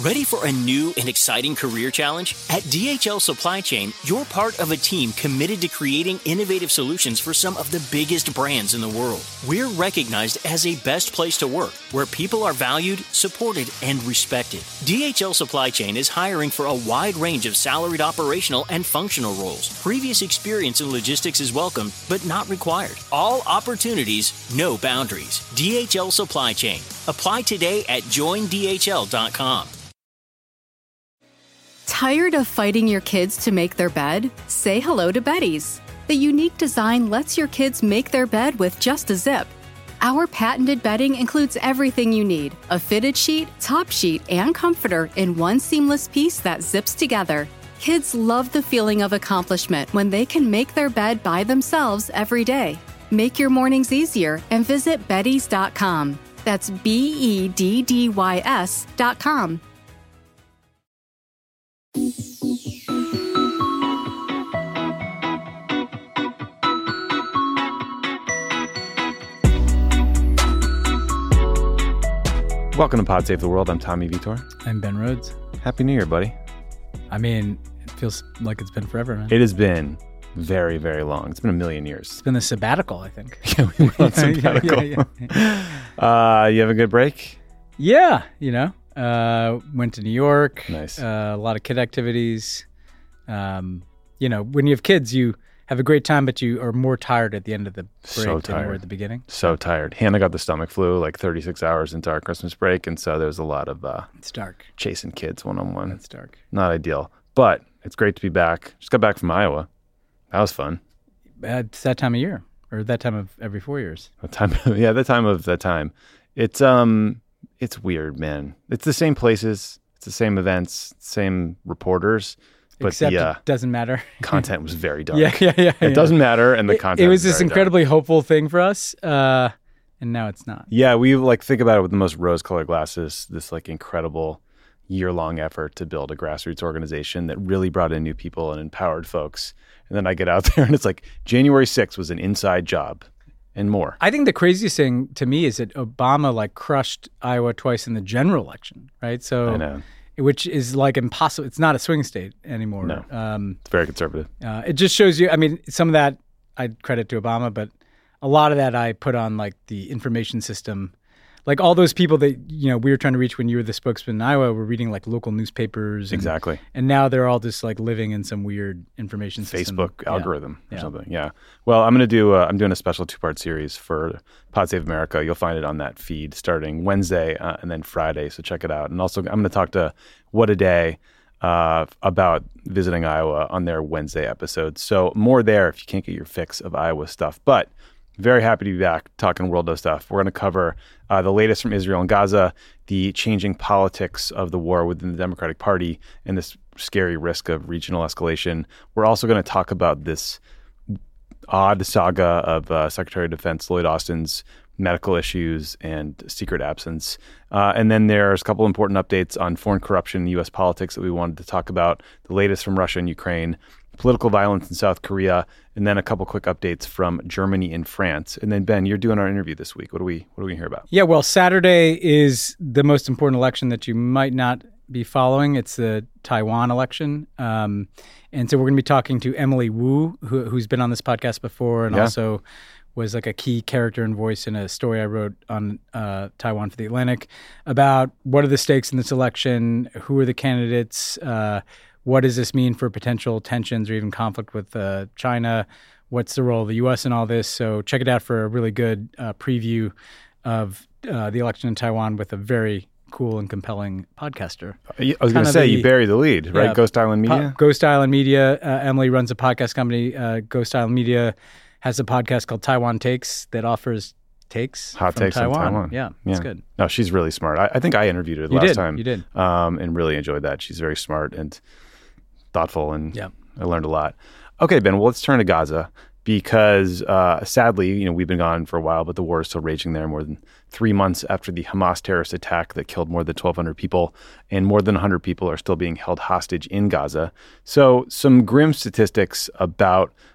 Ready for a new and exciting career challenge? At DHL Supply Chain, you're part of a team committed to creating innovative solutions for some of the biggest brands in the world. We're recognized as a best place to work, where people are valued, supported, and respected. DHL Supply Chain is hiring for a wide range of salaried operational and functional roles. Previous experience in logistics is welcome, but not required. All opportunities, no boundaries. DHL Supply Chain. Apply today at joindhl.com. Tired of fighting your kids to make their bed? Say hello to Betty's. The unique design lets your kids make their bed with just a zip. Our patented bedding includes everything you need: a fitted sheet, top sheet, and comforter in one seamless piece that zips together. Kids love the feeling of accomplishment when they can make their bed by themselves every day. Make your mornings easier and visit bettys.com. That's BEDDYS.com. Welcome to Pod Save the World. I'm Tommy Vitor. I'm Ben Rhodes. Happy New Year, buddy. I mean, it feels like it's been forever, man. It has been very, very long. It's been a million years. It's been a sabbatical, I think. Yeah, we went on sabbatical. You have a good break? Yeah, went to New York. Nice. A lot of kid activities. When you have kids, you have a great time, but you are more tired at the end of the break than you were at the beginning. So tired. Hannah got the stomach flu like 36 hours into our Christmas break, and so there was a lot of it's dark. Chasing kids one-on-one. It's dark. Not ideal, but it's great to be back. Just got back from Iowa. That was fun. It's that time of year, or that time of every 4 years. That time of that time. It's weird, man. It's the same places, it's the same events, same reporters. But except it doesn't matter. Content was very dark. Yeah. It doesn't matter, and the content. It was this incredibly hopeful thing for us, and now it's not. Yeah, we think about it with the most rose-colored glasses. This incredible year-long effort to build a grassroots organization that really brought in new people and empowered folks. And then I get out there, and it's like January 6th was an inside job, and more. I think the craziest thing to me is that Obama crushed Iowa twice in the general election, right? So I know. Which is impossible. It's not a swing state anymore. No, it's very conservative. It just shows you, some of that I'd credit to Obama, but a lot of that I put on the information system. All those people that, we were trying to reach when you were the spokesman in Iowa were reading local newspapers. Exactly. And now they're all just living in some weird information system. Facebook algorithm or something. Yeah. Well, I'm doing a special 2-part series for Pod Save America. You'll find it on that feed starting Wednesday and then Friday. So check it out. And also I'm going to talk to What a Day about visiting Iowa on their Wednesday episode. So more there if you can't get your fix of Iowa stuff. But very happy to be back talking world stuff. We're going to cover the latest from Israel and Gaza, the changing politics of the war within the Democratic Party, and this scary risk of regional escalation. We're also going to talk about this odd saga of Secretary of Defense Lloyd Austin's medical issues and secret absence. And then there's a couple important updates on foreign corruption in U.S. politics that we wanted to talk about, the latest from Russia and Ukraine, political violence in South Korea, and then a couple quick updates from Germany and France. And then, Ben, you're doing our interview this week. What do we hear about? Yeah, well, Saturday is the most important election that you might not be following. It's the Taiwan election. And so we're going to be talking to Emily Wu, who's been on this podcast before and also was a key character and voice in a story I wrote on Taiwan for The Atlantic about what are the stakes in this election, who are the candidates, what does this mean for potential tensions or even conflict with China? What's the role of the U.S. in all this? So check it out for a really good preview of the election in Taiwan with a very cool and compelling podcaster. I was going to say, you buried the lead, right? Yeah, Ghost Island Media? Ghost Island Media. Emily runs a podcast company. Ghost Island Media has a podcast called Taiwan Takes that offers takes Hot from takes Taiwan. from Taiwan. Yeah, it's good. No, she's really smart. I think I interviewed her last time. You did. And really enjoyed that. She's very smart and thoughtful, and I learned a lot. Okay, Ben, well, let's turn to Gaza because sadly, we've been gone for a while, but the war is still raging there more than 3 months after the Hamas terrorist attack that killed more than 1,200 people, and more than 100 people are still being held hostage in Gaza. So some grim statistics about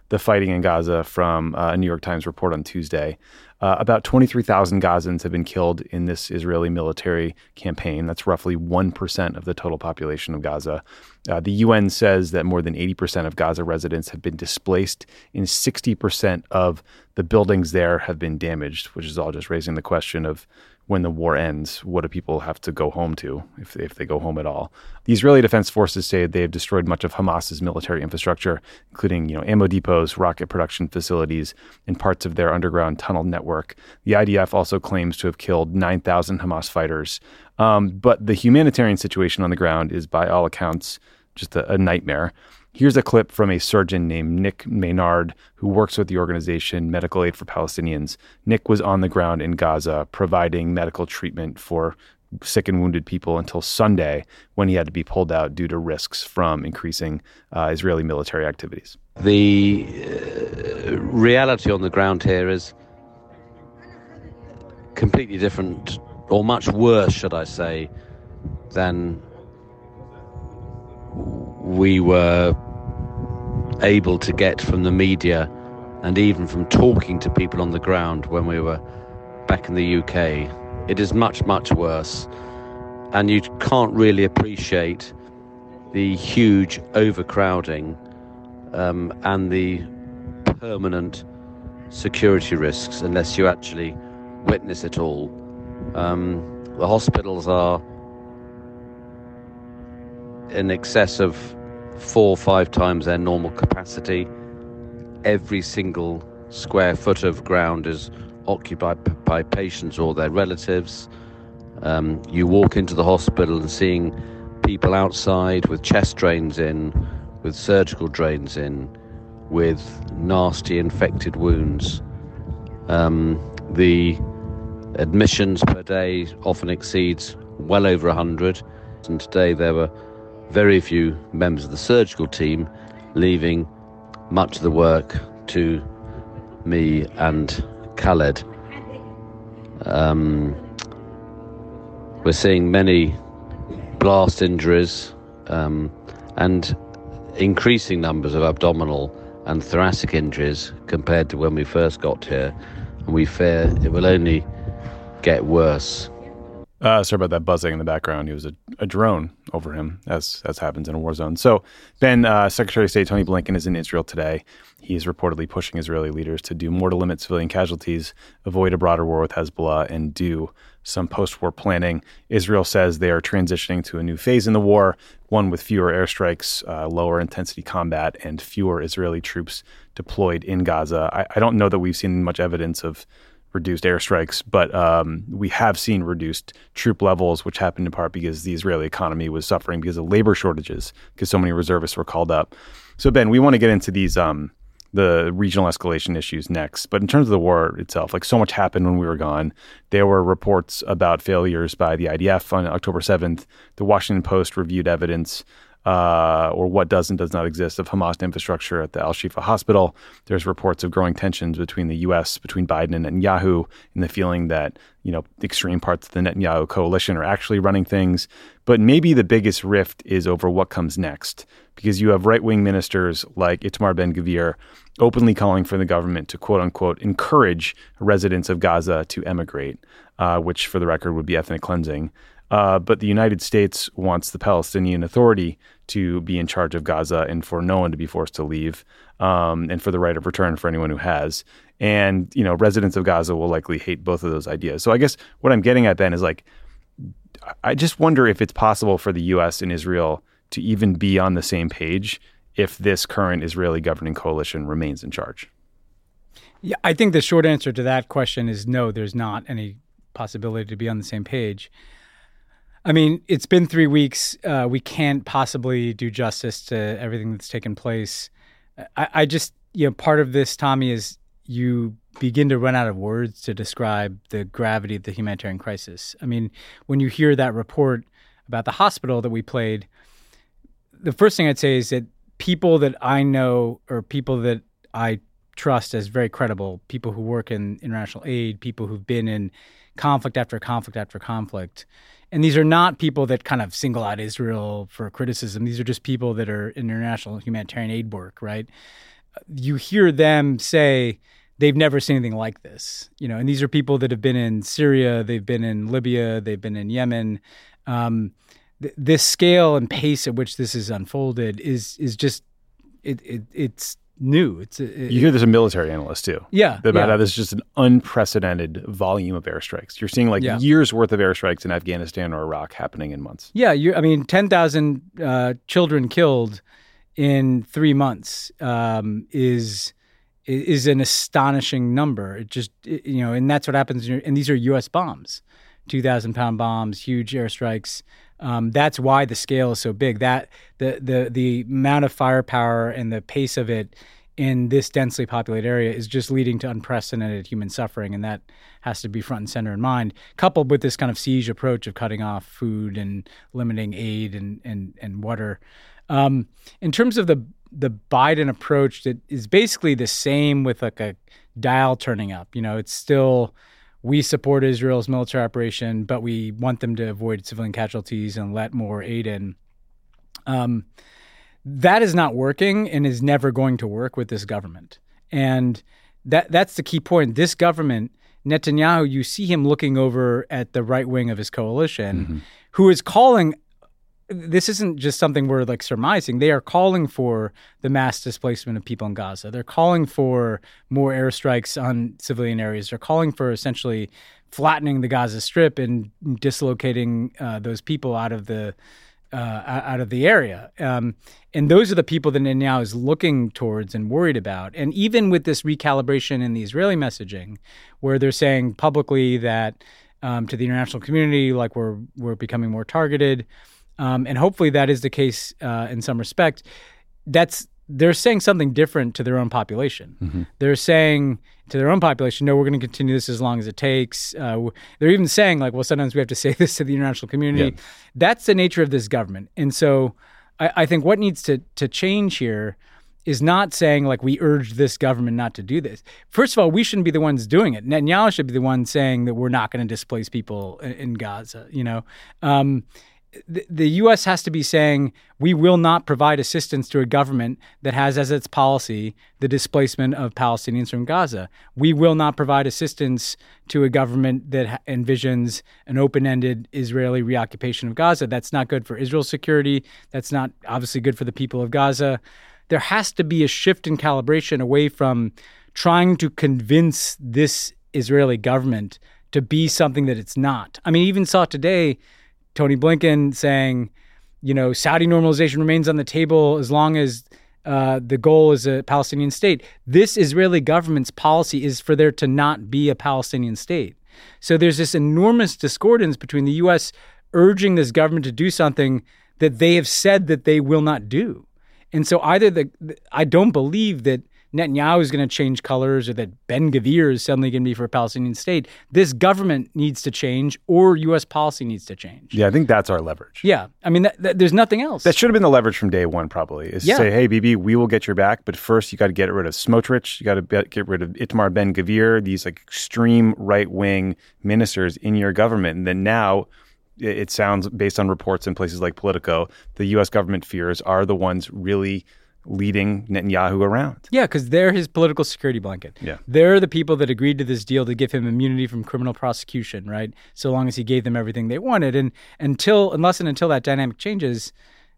the fighting in Gaza from a New York Times report on Tuesday. About 23,000 Gazans have been killed in this Israeli military campaign. That's roughly 1% of the total population of Gaza. The UN says that more than 80% of Gaza residents have been displaced, and 60% of the buildings there have been damaged, which is all just raising the question of when the war ends, what do people have to go home to, if they go home at all? The Israeli Defense Forces say they have destroyed much of Hamas's military infrastructure, including ammo depots, rocket production facilities, and parts of their underground tunnel network. The IDF also claims to have killed 9,000 Hamas fighters. But the humanitarian situation on the ground is, by all accounts, just a nightmare. Here's a clip from a surgeon named Nick Maynard, who works with the organization Medical Aid for Palestinians. Nick was on the ground in Gaza providing medical treatment for sick and wounded people until Sunday, when he had to be pulled out due to risks from increasing Israeli military activities. The reality on the ground here is completely different, or much worse, should I say, than we were able to get from the media and even from talking to people on the ground when we were back in the UK. It is much, much worse. And you can't really appreciate the huge overcrowding and the permanent security risks unless you actually witness it all. The hospitals are in excess of 4 or 5 times their normal capacity. Every single square foot of ground is occupied by patients or their relatives. You walk into the hospital and seeing people outside with chest drains in, with surgical drains in, with nasty infected wounds. The admissions per day often exceeds well over 100, and today there were very few members of the surgical team, leaving much of the work to me and Khaled. We're seeing many blast injuries and increasing numbers of abdominal and thoracic injuries compared to when we first got here, and we fear it will only get worse. Sorry about that buzzing in the background. It was a drone over him, as happens in a war zone. So, Ben, Secretary of State Tony Blinken is in Israel today. He is reportedly pushing Israeli leaders to do more to limit civilian casualties, avoid a broader war with Hezbollah, and do some post-war planning. Israel says they are transitioning to a new phase in the war, one with fewer airstrikes, lower intensity combat, and fewer Israeli troops deployed in Gaza. I don't know that we've seen much evidence of reduced airstrikes, but we have seen reduced troop levels, which happened in part because the Israeli economy was suffering because of labor shortages, because so many reservists were called up. So, Ben, we want to get into these the regional escalation issues next. But in terms of the war itself, like, so much happened when we were gone. There were reports about failures by the IDF on October 7th. The Washington Post reviewed evidence or what does and does not exist of Hamas infrastructure at the Al-Shifa hospital. There's reports of growing tensions between the U.S., between Biden and Netanyahu, and the feeling that, extreme parts of the Netanyahu coalition are actually running things. But maybe the biggest rift is over what comes next, because you have right-wing ministers like Itamar Ben-Gvir openly calling for the government to, quote-unquote, encourage residents of Gaza to emigrate, which, for the record, would be ethnic cleansing. But the United States wants the Palestinian Authority to be in charge of Gaza and for no one to be forced to leave, and for the right of return for anyone who has. And, residents of Gaza will likely hate both of those ideas. So I guess what I'm getting at, Ben, is I just wonder if it's possible for the U.S. and Israel to even be on the same page if this current Israeli governing coalition remains in charge. Yeah, I think the short answer to that question is no, there's not any possibility to be on the same page. I mean, it's been 3 weeks. We can't possibly do justice to everything that's taken place. I just, part of this, Tommy, is you begin to run out of words to describe the gravity of the humanitarian crisis. I mean, when you hear that report about the hospital that we played, the first thing I'd say is that people that I know or people that I trust as very credible, people who work in international aid, people who've been in conflict after conflict after conflict, and these are not people that kind of single out Israel for criticism. These are just people that are in international humanitarian aid work, right? you hear them say they've never seen anything like this, and these are people that have been in Syria, they've been in Libya, they've been in Yemen. This scale and pace at which this is unfolded is just it's new. You hear there's a military analyst too. Yeah, about how this is just an unprecedented volume of airstrikes. You're seeing years worth of airstrikes in Afghanistan or Iraq happening in months. Yeah, 10,000 children killed in 3 months is an astonishing number. And that's what happens. And these are U.S. bombs, 2,000-pound bombs, huge airstrikes. That's why the scale is so big. That the amount of firepower and the pace of it in this densely populated area is just leading to unprecedented human suffering, and that has to be front and center in mind, coupled with this kind of siege approach of cutting off food and limiting aid and water. In terms of the Biden approach, that is basically the same with like a dial turning up. It's still, we support Israel's military operation, but we want them to avoid civilian casualties and let more aid in. That is not working and is never going to work with this government. And that's the key point. This government, Netanyahu, you see him looking over at the right wing of his coalition, who is calling. This isn't just something we're like surmising. They are calling for the mass displacement of people in Gaza. They're calling for more airstrikes on civilian areas. They're calling for essentially flattening the Gaza Strip and dislocating those people out of the area. And those are the people that Netanyahu is looking towards and worried about. And even with this recalibration in the Israeli messaging, where they're saying publicly that to the international community, like we're becoming more targeted. And hopefully that is the case in some respect. They're saying something different to their own population. They're saying to their own population, no, we're going to continue this as long as it takes. They're even saying like, well, sometimes we have to say this to the international community. Yeah. That's the nature of this government. And so I think what needs to change here is not saying like we urge this government not to do this. First of all, we shouldn't be the ones doing it. Netanyahu should be the one saying that we're not going to displace people in Gaza, The U.S. has to be saying we will not provide assistance to a government that has as its policy the displacement of Palestinians from Gaza. We will not provide assistance to a government that envisions an open-ended Israeli reoccupation of Gaza. That's not good for Israel's security. That's not obviously good for the people of Gaza. There has to be a shift in calibration away from trying to convince this Israeli government to be something that it's not. I mean, even saw today Tony Blinken saying, Saudi normalization remains on the table as long as the goal is a Palestinian state. This Israeli government's policy is for there to not be a Palestinian state. So there's this enormous discordance between the U.S. urging this government to do something that they have said that they will not do. And so either I don't believe that Netanyahu is going to change colors or that Ben-Gvir is suddenly going to be for a Palestinian state. This government needs to change or U.S. policy needs to change. Yeah, I think that's our leverage. Yeah. I mean, there's nothing else. That should have been the leverage from day one, probably, is to say, hey, Bibi, we will get your back, but first you got to get rid of Smotrich. You got to get rid of Itamar Ben-Gvir, these like extreme right-wing ministers in your government. And then now it sounds, based on reports in places like Politico, the U.S. government fears are the ones really leading Netanyahu around. Yeah, because they're his political security blanket. Yeah. They're the people that agreed to this deal to give him immunity from criminal prosecution, right? So long as he gave them everything they wanted. And until that dynamic changes,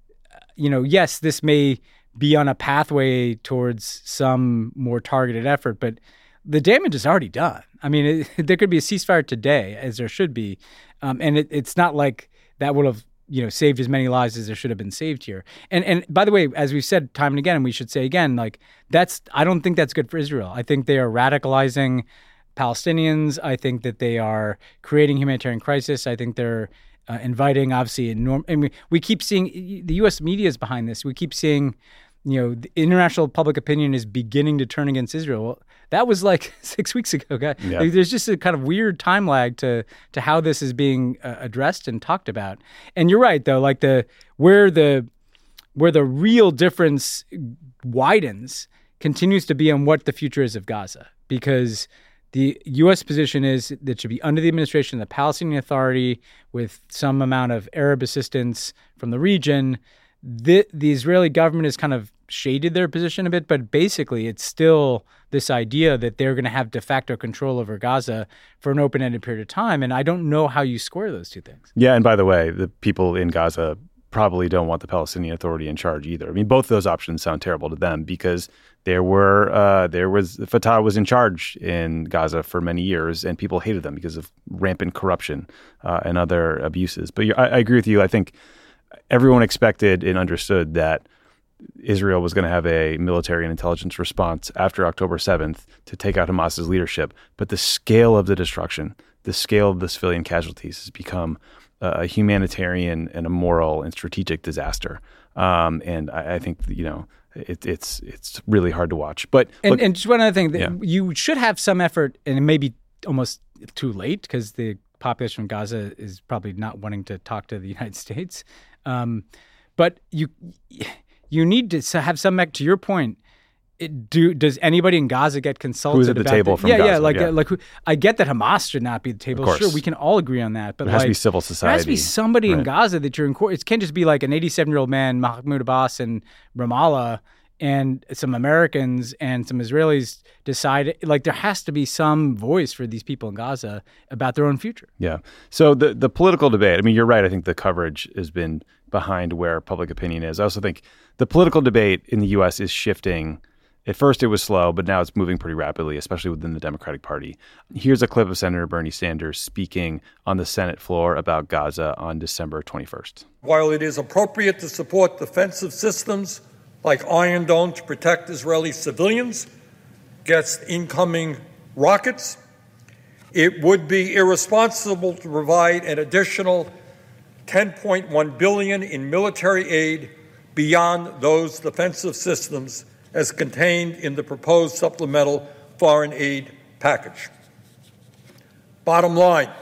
yes, this may be on a pathway towards some more targeted effort, but the damage is already done. I mean, there could be a ceasefire today, as there should be. And it's not like that would have saved as many lives as there should have been saved here. And by the way, as we've said time and again, and we should say again, like I don't think that's good for Israel. I think they are radicalizing Palestinians. I think that they are creating humanitarian crisis. I think they're inviting, obviously, we keep seeing the U.S. media is behind this. We keep seeing, the international public opinion is beginning to turn against Israel. Well, that was like 6 weeks ago, guys. Yeah. There's just a kind of weird time lag to how this is being addressed and talked about. And you're right, though, like where the real difference widens continues to be on what the future is of Gaza, because the U.S. position is that it should be under the administration of the Palestinian Authority with some amount of Arab assistance from the region. The Israeli government is kind of shaded their position a bit, but basically it's still this idea that they're going to have de facto control over Gaza for an open-ended period of time. And I don't know how you square those two things. Yeah, and by the way, the people in Gaza probably don't want the Palestinian Authority in charge either. I mean, both of those options sound terrible to them because Fatah was in charge in Gaza for many years, and people hated them because of rampant corruption and other abuses. But I agree with you. I think everyone expected and understood that Israel was going to have a military and intelligence response after October 7th to take out Hamas's leadership. But the scale of the destruction, the scale of the civilian casualties has become a humanitarian and a moral and strategic disaster. And I think, it's really hard to watch. But and just one other thing, you should have some effort, and it may be almost too late because the population of Gaza is probably not wanting to talk to the United States. But you need to have some, to your point. Does anybody in Gaza get consulted? Who's at the table from Gaza? Like I get that Hamas should not be at the table. Sure, we can all agree on that. But it has to be civil society. There has to be somebody in Gaza that you're in court. It can't just be like an 87-year-old man, Mahmoud Abbas, in Ramallah, and some Americans and some Israelis decide. Like there has to be some voice for these people in Gaza about their own future. Yeah. So the political debate. I mean, you're right. I think the coverage has been behind where public opinion is. I also think the political debate in the U.S. is shifting. At first, it was slow, but now it's moving pretty rapidly, especially within the Democratic Party. Here's a clip of Senator Bernie Sanders speaking on the Senate floor about Gaza on December 21st. While it is appropriate to support defensive systems like Iron Dome to protect Israeli civilians against incoming rockets, it would be irresponsible to provide an additional $10.1 billion in military aid beyond those defensive systems as contained in the proposed supplemental foreign aid package. Bottom line,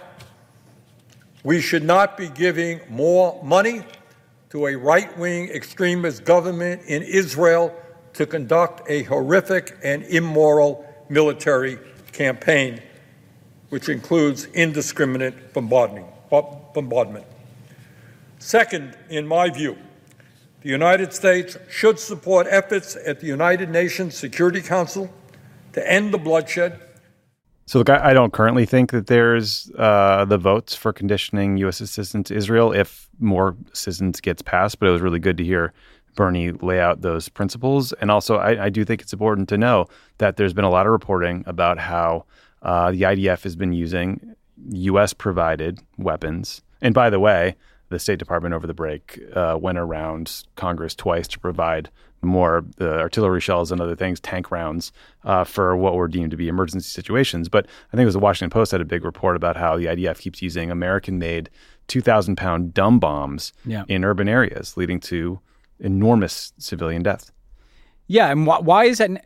we should not be giving more money to a right-wing extremist government in Israel to conduct a horrific and immoral military campaign, which includes indiscriminate bombardment. Second, in my view, the United States should support efforts at the United Nations Security Council to end the bloodshed. So, look, I don't currently think that there's the votes for conditioning U.S. assistance to Israel if more assistance gets passed, but it was really good to hear Bernie lay out those principles. And also, I do think it's important to know that there's been a lot of reporting about how the IDF has been using U.S.-provided weapons. And by the way, the State Department over the break went around Congress twice to provide more artillery shells and other things, tank rounds, for what were deemed to be emergency situations. But I think it was the Washington Post had a big report about how the IDF keeps using American-made 2,000-pound dumb bombs in urban areas, leading to enormous civilian deaths. Yeah, and why is that?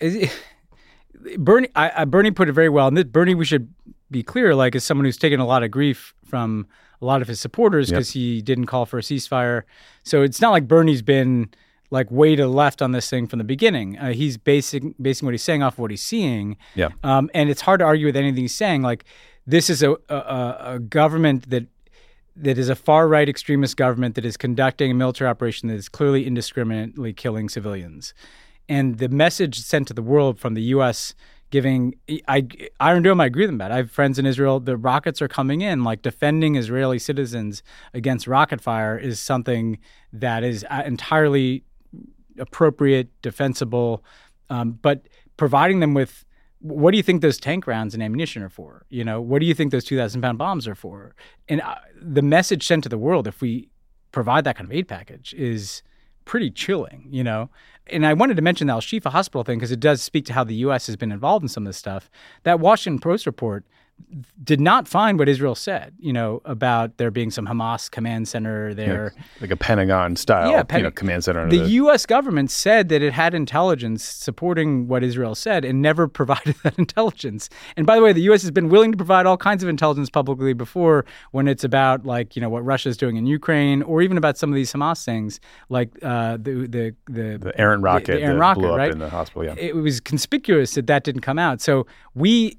Bernie put it very well. And Bernie, we should be clear, like, as someone who's taken a lot of grief from a lot of his supporters because he didn't call for a ceasefire. So it's not like Bernie's been like way to the left on this thing from the beginning. He's basing what he's saying off of what he's seeing. Yeah. And it's hard to argue with anything he's saying. Like, this is a government that is a far-right extremist government that is conducting a military operation that is clearly indiscriminately killing civilians. And the message sent to the world from the U.S. giving Iron Dome, I agree with them about. I have friends in Israel. The rockets are coming in. Like, defending Israeli citizens against rocket fire is something that is entirely appropriate, defensible. But providing them with, what do you think those tank rounds and ammunition are for? You know, what do you think those 2,000-pound bombs are for? And the message sent to the world, if we provide that kind of aid package, is pretty chilling, you know? And I wanted to mention the Al-Shifa hospital thing because it does speak to how the U.S. has been involved in some of this stuff. That Washington Post report did not find what Israel said, you know, about there being some Hamas command center there. Yeah, like a Pentagon-style command center. The U.S. government said that it had intelligence supporting what Israel said and never provided that intelligence. And by the way, the U.S. has been willing to provide all kinds of intelligence publicly before when it's about, like, you know, what Russia's doing in Ukraine, or even about some of these Hamas things, like the errant rocket that blew up right? in the hospital. Yeah. It was conspicuous that didn't come out. So we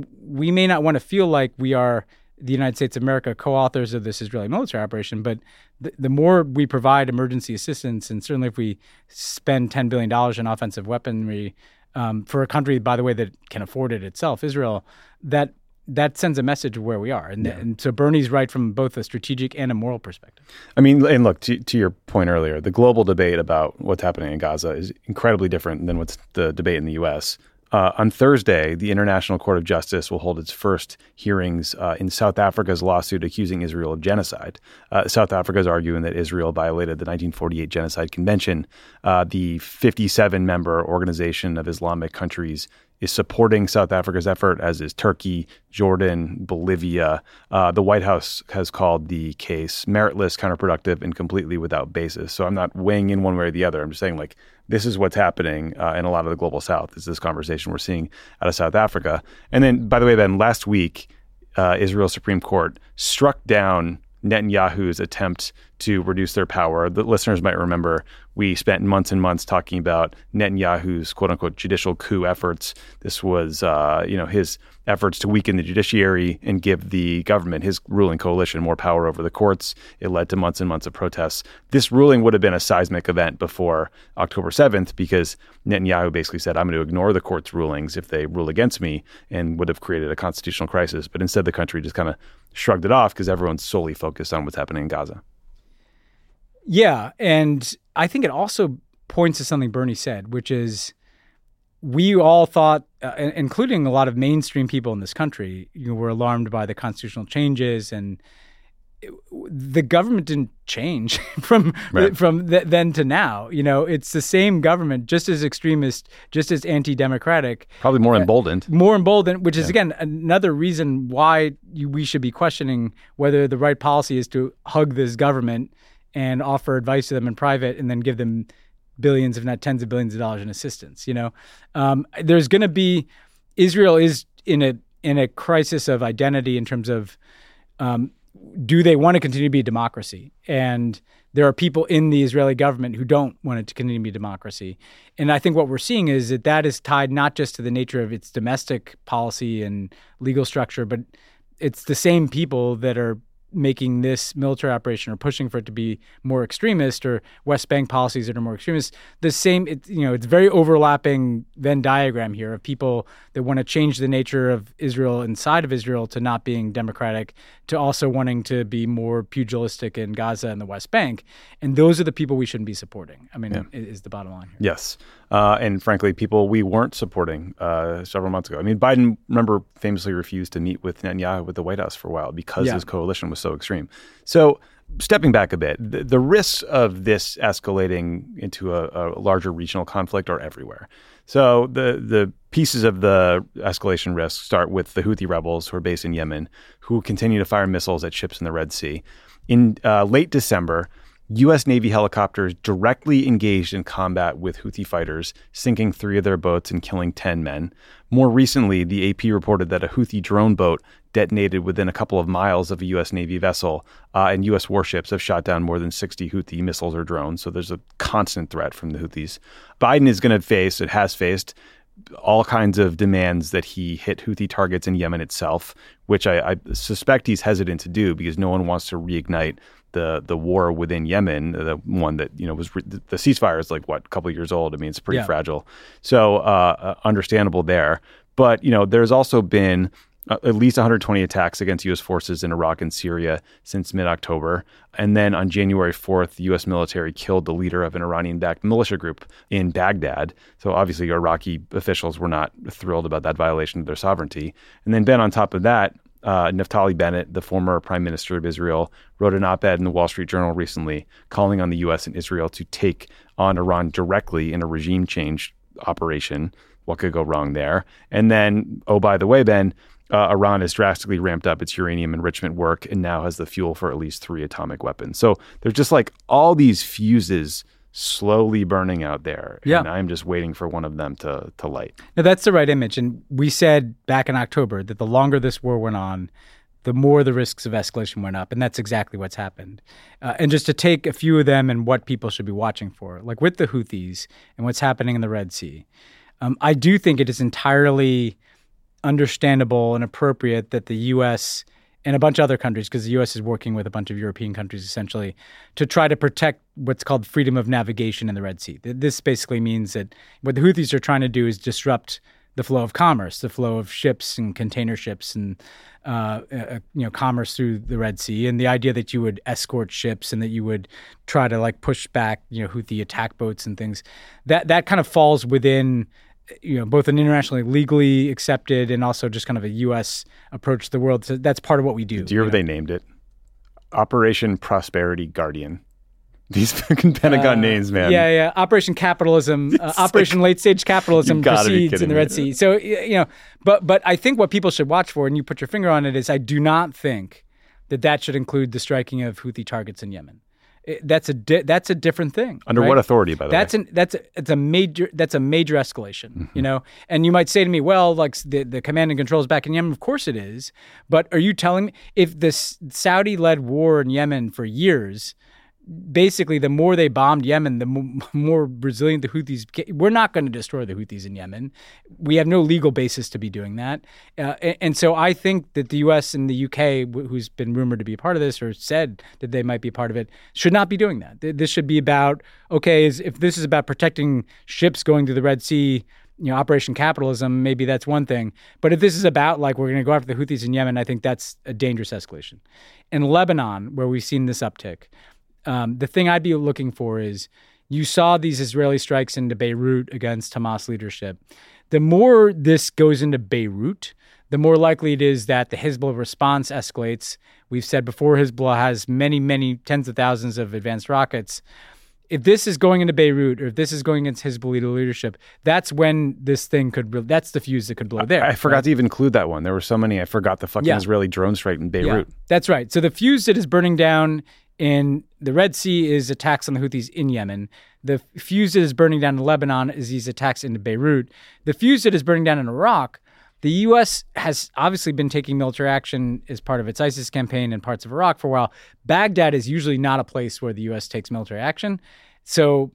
may not want to feel like we are, the United States of America, co-authors of this Israeli military operation, but the more we provide emergency assistance, and certainly if we spend $10 billion in offensive weaponry for a country, by the way, that can afford it itself, Israel, that sends a message of where we are. And so Bernie's right from both a strategic and a moral perspective. I mean, and look, to your point earlier, the global debate about what's happening in Gaza is incredibly different than what's the debate in the U.S. On Thursday, the International Court of Justice will hold its first hearings in South Africa's lawsuit accusing Israel of genocide. South Africa is arguing that Israel violated the 1948 Genocide Convention. The 57-member Organization of Islamic Countries is supporting South Africa's effort, as is Turkey, Jordan, Bolivia. The White House has called the case meritless, counterproductive, and completely without basis. So I'm not weighing in one way or the other. I'm just saying, this is what's happening in a lot of the global South, is this conversation we're seeing out of South Africa. And then, by the way, Ben, last week, Israel's Supreme Court struck down Netanyahu's attempt to reduce their power. The listeners might remember we spent months and months talking about Netanyahu's quote-unquote judicial coup efforts. This was, his efforts to weaken the judiciary and give the government, his ruling coalition, more power over the courts. It led to months and months of protests. This ruling would have been a seismic event before October 7th because Netanyahu basically said, I'm going to ignore the court's rulings if they rule against me, and would have created a constitutional crisis. But instead, the country just kind of shrugged it off because everyone's solely focused on what's happening in Gaza. Yeah, and I think it also points to something Bernie said, which is we all thought, including a lot of mainstream people in this country, were alarmed by the constitutional changes, and the government didn't change from then to now. It's the same government, just as extremist, just as anti-democratic. Probably more emboldened. Which is, again, another reason why we should be questioning whether the right policy is to hug this government and offer advice to them in private and then give them billions, if not tens of billions of dollars in assistance. There's going to be, Israel is in a crisis of identity in terms of, do they want to continue to be a democracy? And there are people in the Israeli government who don't want it to continue to be a democracy. And I think what we're seeing is that is tied not just to the nature of its domestic policy and legal structure, but it's the same people that are making this military operation or pushing for it to be more extremist, or West Bank policies that are more extremist. It's very overlapping Venn diagram here of people that want to change the nature of Israel inside of Israel to not being democratic, to also wanting to be more pugilistic in Gaza and the West Bank. And those are the people we shouldn't be supporting, is the bottom line here. Yes. And frankly, people we weren't supporting several months ago. Biden, remember, famously refused to meet with Netanyahu at the White House for a while because his coalition was so extreme. So stepping back a bit, the risks of this escalating into a larger regional conflict are everywhere. So the pieces of the escalation risk start with the Houthi rebels who are based in Yemen, who continue to fire missiles at ships in the Red Sea. In late December, U.S. Navy helicopters directly engaged in combat with Houthi fighters, sinking 3 of their boats and killing 10 men. More recently, the AP reported that a Houthi drone boat detonated within a couple of miles of a U.S. Navy vessel, and U.S. warships have shot down more than 60 Houthi missiles or drones. So there's a constant threat from the Houthis. Biden is going to has faced all kinds of demands that he hit Houthi targets in Yemen itself, which I suspect he's hesitant to do because no one wants to reignite the war within Yemen, the one that was the ceasefire is a couple of years old. It's pretty fragile. So understandable there. But there's also been at least 120 attacks against U.S. forces in Iraq and Syria since mid-October. And then on January 4th, the U.S. military killed the leader of an Iranian-backed militia group in Baghdad. So obviously Iraqi officials were not thrilled about that violation of their sovereignty. And then, Ben, on top of that, Naftali Bennett, the former prime minister of Israel, wrote an op-ed in the Wall Street Journal recently calling on the U.S. and Israel to take on Iran directly in a regime change operation. What could go wrong there? And then, oh, by the way, Ben, Iran has drastically ramped up its uranium enrichment work and now has the fuel for at least 3 atomic weapons. So there's just all these fuses slowly burning out there. Yeah. And I'm just waiting for one of them to light. Now, that's the right image. And we said back in October that the longer this war went on, the more the risks of escalation went up. And that's exactly what's happened. And just to take a few of them and what people should be watching for, like with the Houthis and what's happening in the Red Sea, I do think it is entirely understandable and appropriate that the U.S. and a bunch of other countries, because the U.S. is working with a bunch of European countries essentially to try to protect what's called freedom of navigation in the Red Sea. This basically means that what the Houthis are trying to do is disrupt the flow of commerce, the flow of ships and container ships and commerce through the Red Sea, and the idea that you would escort ships and that you would try to like push back Houthi attack boats and things, that kind of falls within both an internationally legally accepted and also just kind of a U.S. approach to the world. So that's part of what we do. Do you remember they named it? Operation Prosperity Guardian. These fucking Pentagon names, man. Yeah. Operation Capitalism, Operation Late Stage Capitalism proceeds in the Red Sea. So, but I think what people should watch for, and you put your finger on it, is I do not think that should include the striking of Houthi targets in Yemen. That's a different thing. Under what authority, by the way? That's a major escalation, And you might say to me, well, like the command and control is back in Yemen. Of course it is. But are you telling me if the Saudi-led war in Yemen for years, basically the more they bombed Yemen, the more resilient the Houthis became? We're not going to destroy the Houthis in Yemen. We have no legal basis to be doing that. And so I think that the U.S. and the U.K., who's been rumored to be a part of this or said that they might be a part of it, should not be doing that. This should be about, if this is about protecting ships going through the Red Sea, Operation Capitalism, maybe that's one thing. But if this is about, like, we're going to go after the Houthis in Yemen, I think that's a dangerous escalation. In Lebanon, where we've seen this uptick, the thing I'd be looking for is, you saw these Israeli strikes into Beirut against Hamas leadership. The more this goes into Beirut, the more likely it is that the Hezbollah response escalates. We've said before, Hezbollah has many, many tens of thousands of advanced rockets. If this is going into Beirut, or if this is going against Hezbollah leadership, that's when this thing that's the fuse that could blow there. I forgot to even include that one. There were so many. I forgot the fucking Israeli drone strike in Beirut. Yeah, that's right. So the fuse that is burning down in the Red Sea is attacks on the Houthis in Yemen. The fuse that is burning down in Lebanon is these attacks into Beirut. The fuse that is burning down in Iraq, the U.S. has obviously been taking military action as part of its ISIS campaign in parts of Iraq for a while. Baghdad is usually not a place where the U.S. takes military action. So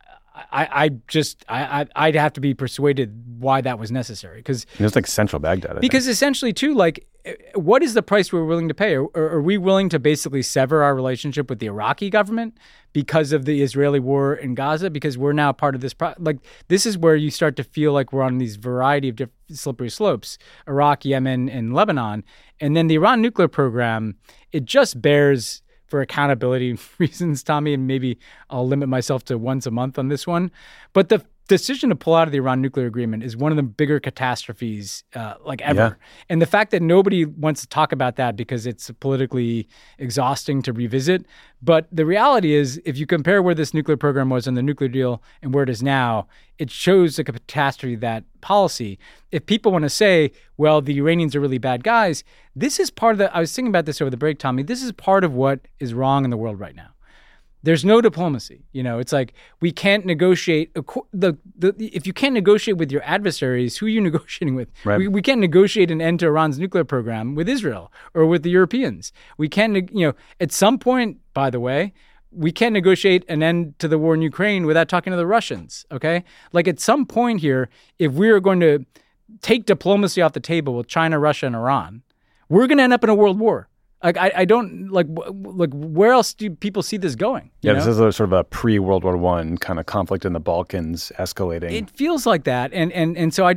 I'd have to be persuaded why that was necessary. Because it was like central Baghdad. Because essentially, too, like, what is the price we're willing to pay? Are we willing to basically sever our relationship with the Iraqi government because of the Israeli war in Gaza? Because we're now part of this. This is where you start to feel like we're on these variety of different slippery slopes: Iraq, Yemen, and Lebanon. And then the Iran nuclear program, it just bears, for accountability reasons, Tommy, and maybe I'll limit myself to once a month on this one. But the decision to pull out of the Iran nuclear agreement is one of the bigger catastrophes ever. Yeah. And the fact that nobody wants to talk about that because it's politically exhausting to revisit. But the reality is, if you compare where this nuclear program was in the nuclear deal and where it is now, it shows the catastrophe of that policy. If people want to say, well, the Iranians are really bad guys, this is part of I was thinking about this over the break, Tommy. This is part of what is wrong in the world right now. There's no diplomacy. It's like we can't negotiate. If you can't negotiate with your adversaries, who are you negotiating with? Right. We can't negotiate an end to Iran's nuclear program with Israel or with the Europeans. We can't, at some point, by the way, we can't negotiate an end to the war in Ukraine without talking to the Russians, okay? Like, at some point here, if we're going to take diplomacy off the table with China, Russia, and Iran, we're going to end up in a world war. Like, I don't, like where else do people see this going? This is a sort of a pre-World War I kind of conflict in the Balkans escalating. It feels like that. And so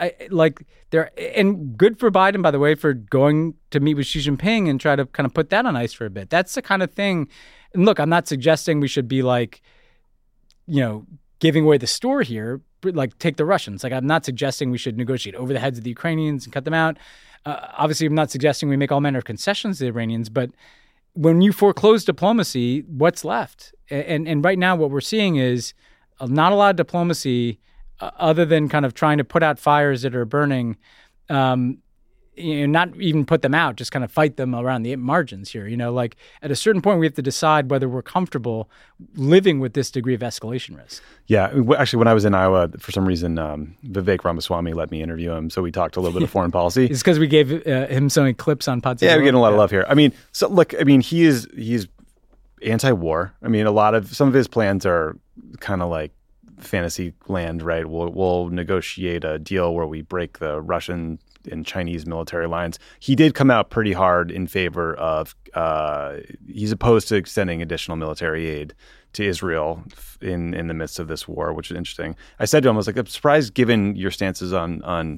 and good for Biden, by the way, for going to meet with Xi Jinping and try to kind of put that on ice for a bit. That's the kind of thing. And look, I'm not suggesting we should be giving away the store here, like take the Russians. Like, I'm not suggesting we should negotiate over the heads of the Ukrainians and cut them out. Obviously, I'm not suggesting we make all manner of concessions to the Iranians, but when you foreclose diplomacy, what's left? And right now what we're seeing is not a lot of diplomacy other than kind of trying to put out fires that are burning, not even put them out, just kind of fight them around the margins here. Like, at a certain point, we have to decide whether we're comfortable living with this degree of escalation risk. Yeah. Actually, when I was in Iowa, for some reason, Vivek Ramaswamy let me interview him. So we talked a little bit of foreign policy. It's because we gave him so many clips on Pod Save. Yeah, we're getting a lot of love here. I mean, so look, he's anti-war. I mean, some of his plans are kind of like fantasy land, right? We'll negotiate a deal where we break the Russian and Chinese military lines. He did come out pretty hard in favor of, he's opposed to extending additional military aid to Israel in the midst of this war, which is interesting. I said to him, I was like, I'm surprised given your stances on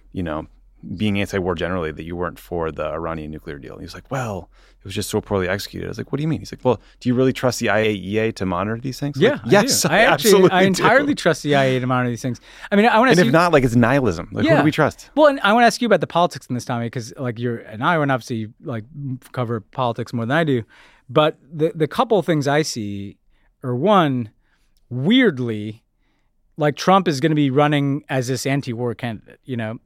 being anti-war generally, that you weren't for the Iranian nuclear deal. And he was like, well, it was just so poorly executed. I was like, what do you mean? He's like, well, do you really trust the IAEA to monitor these things? Yeah, like, yes, I absolutely entirely do. trust the IAEA to monitor these things. I mean, I want to ask And you, if not, like, it's nihilism. Like, who do we trust? Well, and I want to ask you about the politics in this, Tommy, because like you're an Iowan, obviously, like cover politics more than I do. But the couple of things I see are, one, weirdly, like Trump is going to be running as this anti-war candidate,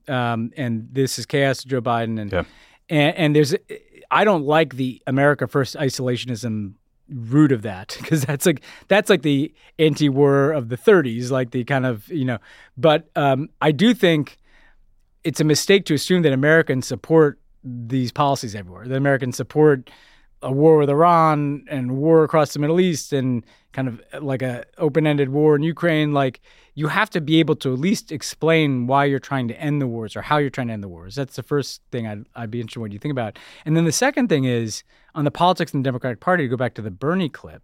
and this is chaos to Joe Biden, and there's, I don't like the America First isolationism root of that, because that's like the anti-war of the 30s, like the kind of But I do think it's a mistake to assume that Americans support these policies everywhere. That Americans support a war with Iran and war across the Middle East and kind of like a open-ended war in Ukraine. Like, you have to be able to at least explain why you're trying to end the wars or how you're trying to end the wars. That's the first thing I'd be interested in what you think about. And then the second thing is on the politics in the Democratic Party, to go back to the Bernie clip.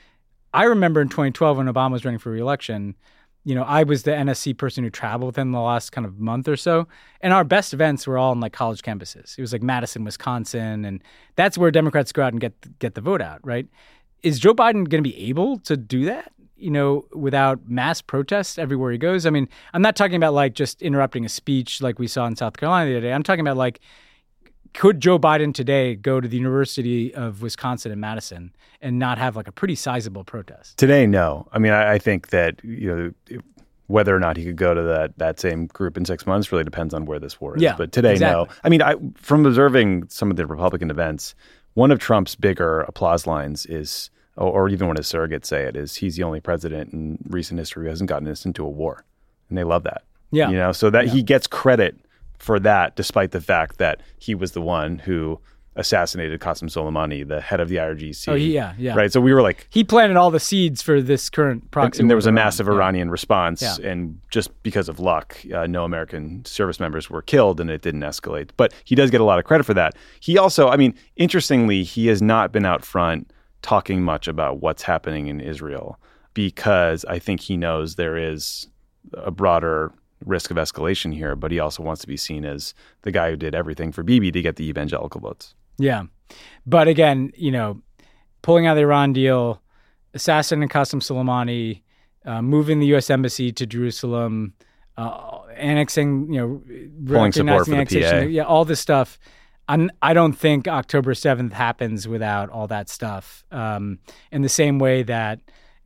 I remember in 2012 when Obama was running for re-election, I was the NSC person who traveled with him the last kind of month or so. And our best events were all on like college campuses. It was like Madison, Wisconsin. And that's where Democrats go out and get the vote out, right? Is Joe Biden going to be able to do that, without mass protests everywhere he goes? I mean, I'm not talking about like just interrupting a speech like we saw in South Carolina the other day. I'm talking about like, could Joe Biden today go to the University of Wisconsin in Madison and not have like a pretty sizable protest? Today, no. I mean, I think that, whether or not he could go to that same group in 6 months really depends on where this war is. Yeah, but today, exactly. no. I mean, from observing some of the Republican events, one of Trump's bigger applause lines is, or even when his surrogates say it, is he's the only president in recent history who hasn't gotten us into a war. And they love that. Yeah. So that he gets credit for that, despite the fact that he was the one who assassinated Qasem Soleimani, the head of the IRGC. Oh, yeah. Right. So we were like, he planted all the seeds for this current proxy. And there was a massive Iranian response. Yeah. And just because of luck, no American service members were killed and it didn't escalate. But he does get a lot of credit for that. He also, I mean, interestingly, he has not been out front talking much about what's happening in Israel, because I think he knows there is a broader risk of escalation here, but he also wants to be seen as the guy who did everything for Bibi to get the evangelical votes. Yeah. But again, pulling out of the Iran deal, assassinating Qasem Soleimani, moving the U.S. Embassy to Jerusalem, annexing, pulling support for the PA. Yeah, all this stuff. I don't think October 7th happens without all that stuff. In the same way that,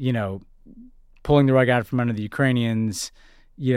pulling the rug out from under the Ukrainians, he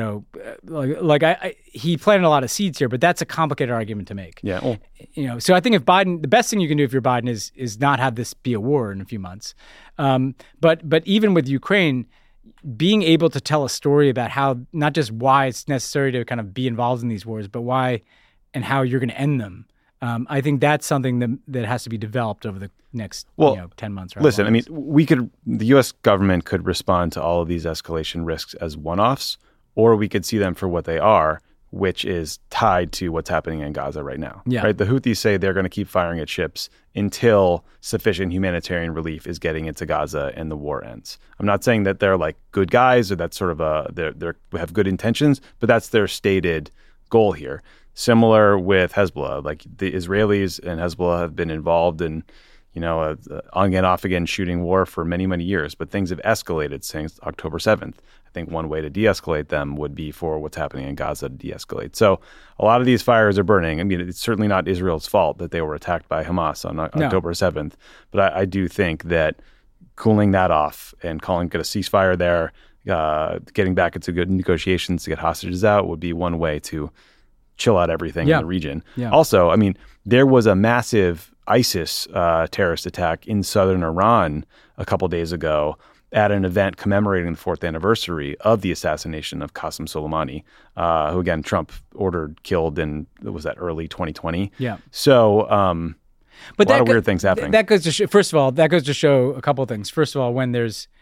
planted a lot of seeds here, but that's a complicated argument to make. Yeah. Well, so I think if Biden, the best thing you can do if you're Biden is not have this be a war in a few months. But even with Ukraine, being able to tell a story about how, not just why it's necessary to kind of be involved in these wars, but why and how you're going to end them. I think that's something that has to be developed over the next 10 months. Listen, I mean, the U.S. government could respond to all of these escalation risks as one-offs, or we could see them for what they are, which is tied to what's happening in Gaza right now. Yeah. Right? The Houthis say they're going to keep firing at ships until sufficient humanitarian relief is getting into Gaza and the war ends. I'm not saying that they're like good guys or that's sort of they have good intentions, but that's their stated goal here. Similar with Hezbollah, like the Israelis and Hezbollah have been involved in, on again, off again shooting war for many, many years, but things have escalated since October 7th. I think one way to de-escalate them would be for what's happening in Gaza to de-escalate. So a lot of these fires are burning. I mean, it's certainly not Israel's fault that they were attacked by Hamas on October 7th, but I do think that cooling that off and calling it a ceasefire there, getting back into good negotiations to get hostages out would be one way to chill out everything in the region. Yeah. Also, I mean, there was a massive ISIS terrorist attack in southern Iran a couple days ago at an event commemorating the 4th anniversary of the assassination of Qasem Soleimani, who, again, Trump ordered killed in, was that early 2020? Yeah. So but a lot of weird things happening. That goes to first of all, that goes to show a couple of things. First of all, when there's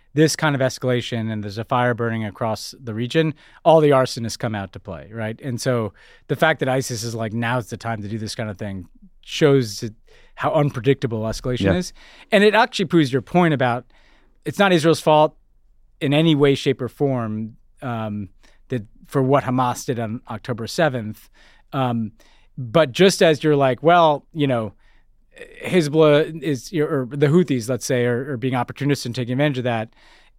this kind of escalation and there's a fire burning across the region, all the arsonists come out to play, right? And so the fact that ISIS is like, now's the time to do this kind of thing shows how unpredictable escalation is. And it actually proves your point about it's not Israel's fault in any way, shape, or form that for what Hamas did on October 7th. But just as you're like, well, Hezbollah is, or the Houthis, let's say, are being opportunistic and taking advantage of that.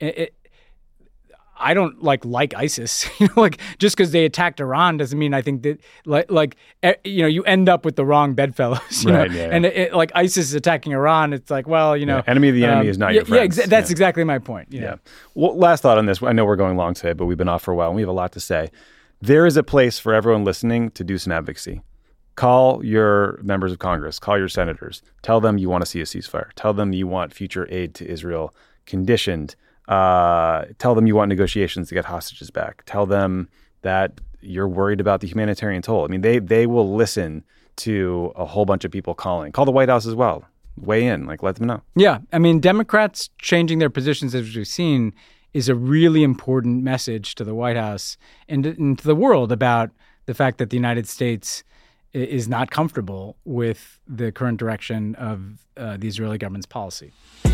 I don't like ISIS, just because they attacked Iran doesn't mean I think that you end up with the wrong bedfellows, right, and like ISIS is attacking Iran. It's like, well, enemy of the enemy is not your friend. Yeah, that's exactly my point. Yeah. Well, last thought on this. I know we're going long today, but we've been off for a while and we have a lot to say. There is a place for everyone listening to do some advocacy. Call your members of Congress, call your senators, tell them you want to see a ceasefire, tell them you want future aid to Israel conditioned, tell them you want negotiations to get hostages back, tell them that you're worried about the humanitarian toll. I mean, they will listen to a whole bunch of people calling. Call the White House as well. Weigh in, let them know. Yeah. I mean, Democrats changing their positions, as we've seen, is a really important message to the White House and to the world about the fact that the United States is not comfortable with the current direction of the Israeli government's policy.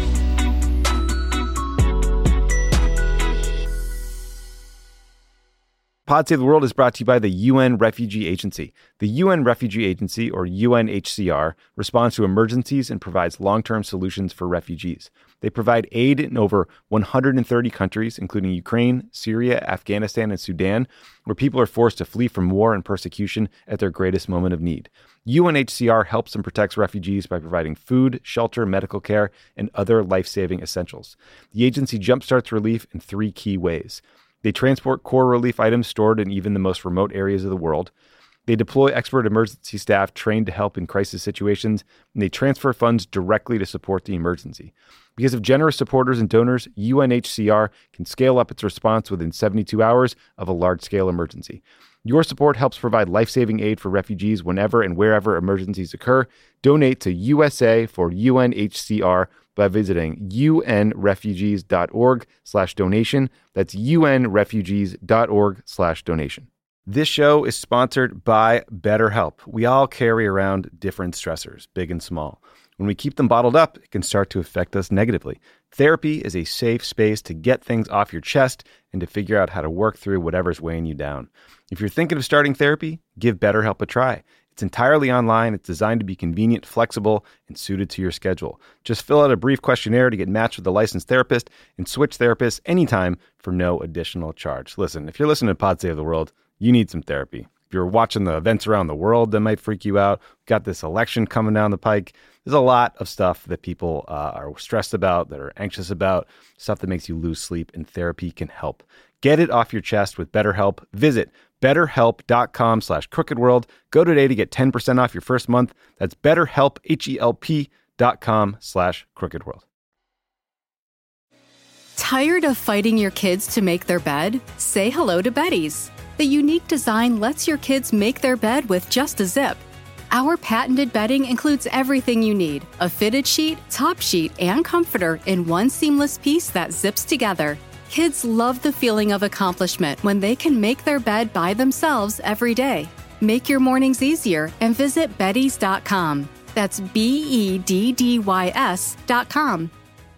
Pod Save the World is brought to you by the UN Refugee Agency. The UN Refugee Agency, or UNHCR, responds to emergencies and provides long-term solutions for refugees. They provide aid in over 130 countries, including Ukraine, Syria, Afghanistan, and Sudan, where people are forced to flee from war and persecution at their greatest moment of need. UNHCR helps and protects refugees by providing food, shelter, medical care, and other life-saving essentials. The agency jumpstarts relief in 3 key ways. They transport core relief items stored in even the most remote areas of the world. They deploy expert emergency staff trained to help in crisis situations, and they transfer funds directly to support the emergency. Because of generous supporters and donors, UNHCR can scale up its response within 72 hours of a large-scale emergency. Your support helps provide life-saving aid for refugees whenever and wherever emergencies occur. Donate to USA for UNHCR by visiting unrefugees.org/donation. That's unrefugees.org/donation. This show is sponsored by BetterHelp. We all carry around different stressors, big and small. When we keep them bottled up, it can start to affect us negatively. Therapy is a safe space to get things off your chest and to figure out how to work through whatever's weighing you down. If you're thinking of starting therapy, give BetterHelp a try. It's entirely online. It's designed to be convenient, flexible, and suited to your schedule. Just fill out a brief questionnaire to get matched with a licensed therapist and switch therapists anytime for no additional charge. Listen, if you're listening to Pod Save the World, you need some therapy. If you're watching the events around the world that might freak you out, got this election coming down the pike, there's a lot of stuff that people are stressed about, that are anxious about, stuff that makes you lose sleep, and therapy can help. Get it off your chest with BetterHelp. Visit BetterHelp.com/crookedworld. Go today to get 10% off your first month. That's BetterHelp, HELP.com/crookedworld. Tired of fighting your kids to make their bed? Say hello to Betty's. The unique design lets your kids make their bed with just a zip. Our patented bedding includes everything you need: a fitted sheet, top sheet, and comforter in one seamless piece that zips together. Kids love the feeling of accomplishment when they can make their bed by themselves every day. Make your mornings easier and visit Beddys.com. That's BEDDYS.com.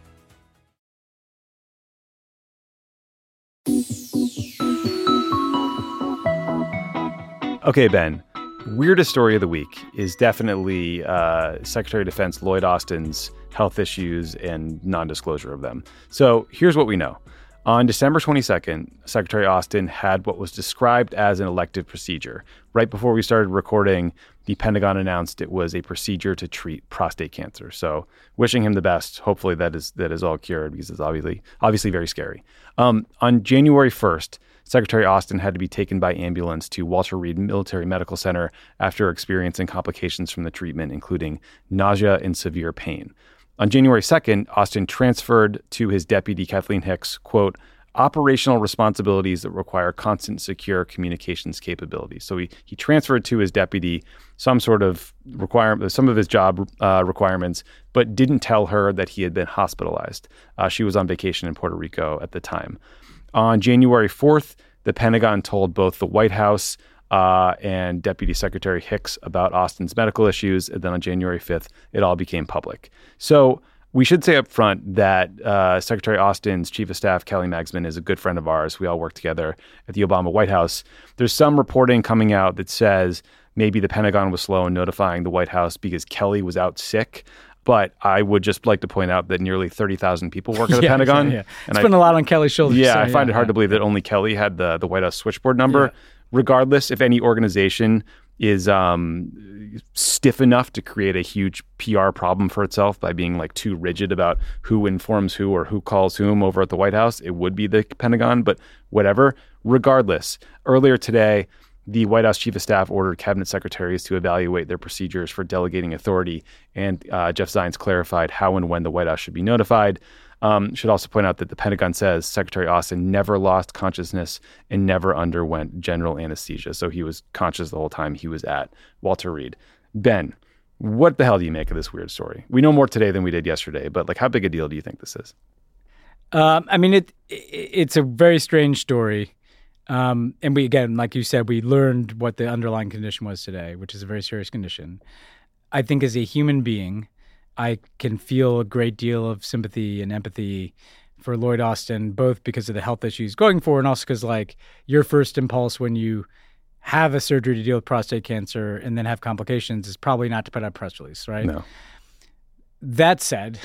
Okay, Ben. Weirdest story of the week is definitely Secretary of Defense Lloyd Austin's health issues and non-disclosure of them. So here's what we know. On December 22nd, Secretary Austin had what was described as an elective procedure. Right before we started recording, the Pentagon announced it was a procedure to treat prostate cancer. So wishing him the best. Hopefully that is all cured, because it's obviously very scary. On January 1st, Secretary Austin had to be taken by ambulance to Walter Reed Military Medical Center after experiencing complications from the treatment, including nausea and severe pain. On January 2nd, Austin transferred to his deputy, Kathleen Hicks, quote, operational responsibilities that require constant secure communications capabilities. So he transferred to his deputy some sort of some of his job requirements, but didn't tell her that he had been hospitalized. She was on vacation in Puerto Rico at the time. On January 4th, the Pentagon told both the White House and Deputy Secretary Hicks about Austin's medical issues. And then on January 5th, it all became public. So we should say up front that Secretary Austin's Chief of Staff, Kelly Magsman, is a good friend of ours. We all work together at the Obama White House. There's some reporting coming out that says maybe the Pentagon was slow in notifying the White House because Kelly was out sick. But I would just like to point out that nearly 30,000 people work at the Pentagon. Yeah. It's been a lot on Kelly's shoulders. Yeah, so, I find it hard to believe that only Kelly had the White House switchboard number. Yeah. Regardless, if any organization is stiff enough to create a huge PR problem for itself by being like too rigid about who informs who or who calls whom over at the White House, it would be the Pentagon, but whatever. Regardless, earlier today, the White House Chief of Staff ordered cabinet secretaries to evaluate their procedures for delegating authority, and Jeff Zients clarified how and when the White House should be notified. Should also point out that the Pentagon says Secretary Austin never lost consciousness and never underwent general anesthesia. So he was conscious the whole time he was at Walter Reed. Ben, what the hell do you make of this weird story? We know more today than we did yesterday, but like, how big a deal do you think this is? I mean, it's a very strange story. And we, again, like you said, we learned what the underlying condition was today, which is a very serious condition. I think as a human being, I can feel a great deal of sympathy and empathy for Lloyd Austin, both because of the health issues going for, and also because, like, your first impulse when you have a surgery to deal with prostate cancer and then have complications is probably not to put out a press release, right? No. That said,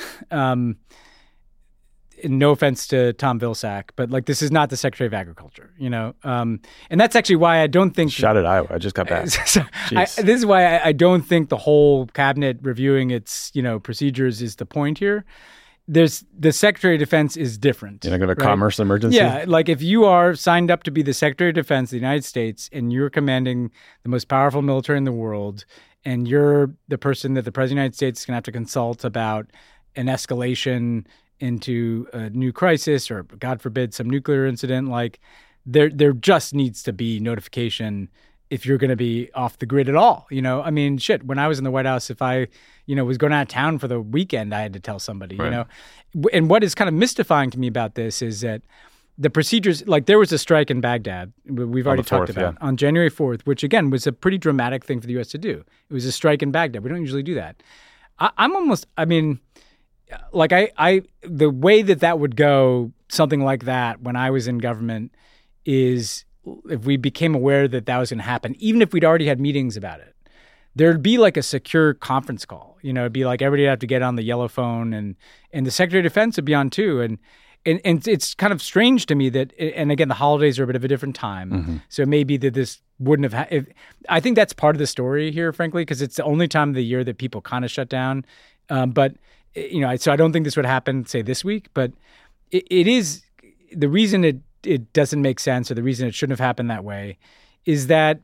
no offense to Tom Vilsack, but like, this is not the Secretary of Agriculture, you know? And that's actually why I don't think... Shot at Iowa. I just got back. This is why I don't think the whole cabinet reviewing its, procedures is the point here. The Secretary of Defense is different. You're not going to commerce emergency? Yeah, like if you are signed up to be the Secretary of Defense of the United States and you're commanding the most powerful military in the world, and you're the person that the President of the United States is going to have to consult about an escalation into a new crisis or, God forbid, some nuclear incident, like there just needs to be notification if you're going to be off the grid at all. I mean, shit, when I was in the White House, if I, was going out of town for the weekend, I had to tell somebody, right. And what is kind of mystifying to me about this is that the procedures, like there was a strike in Baghdad, we've already talked about, on January 4th, which again was a pretty dramatic thing for the U.S. to do. It was a strike in Baghdad. We don't usually do that. The way that would go, something like that, when I was in government, is if we became aware that was going to happen, even if we'd already had meetings about it, there'd be like a secure conference call. It'd be like everybody would have to get on the yellow phone, and the Secretary of Defense would be on too. And it's kind of strange to me that, and again, the holidays are a bit of a different time. Mm-hmm. So it may be that this wouldn't have I think that's part of the story here, frankly, because it's the only time of the year that people kind of shut down. But so I don't think this would happen, say, this week, but it is the reason it doesn't make sense, or the reason it shouldn't have happened that way, is that,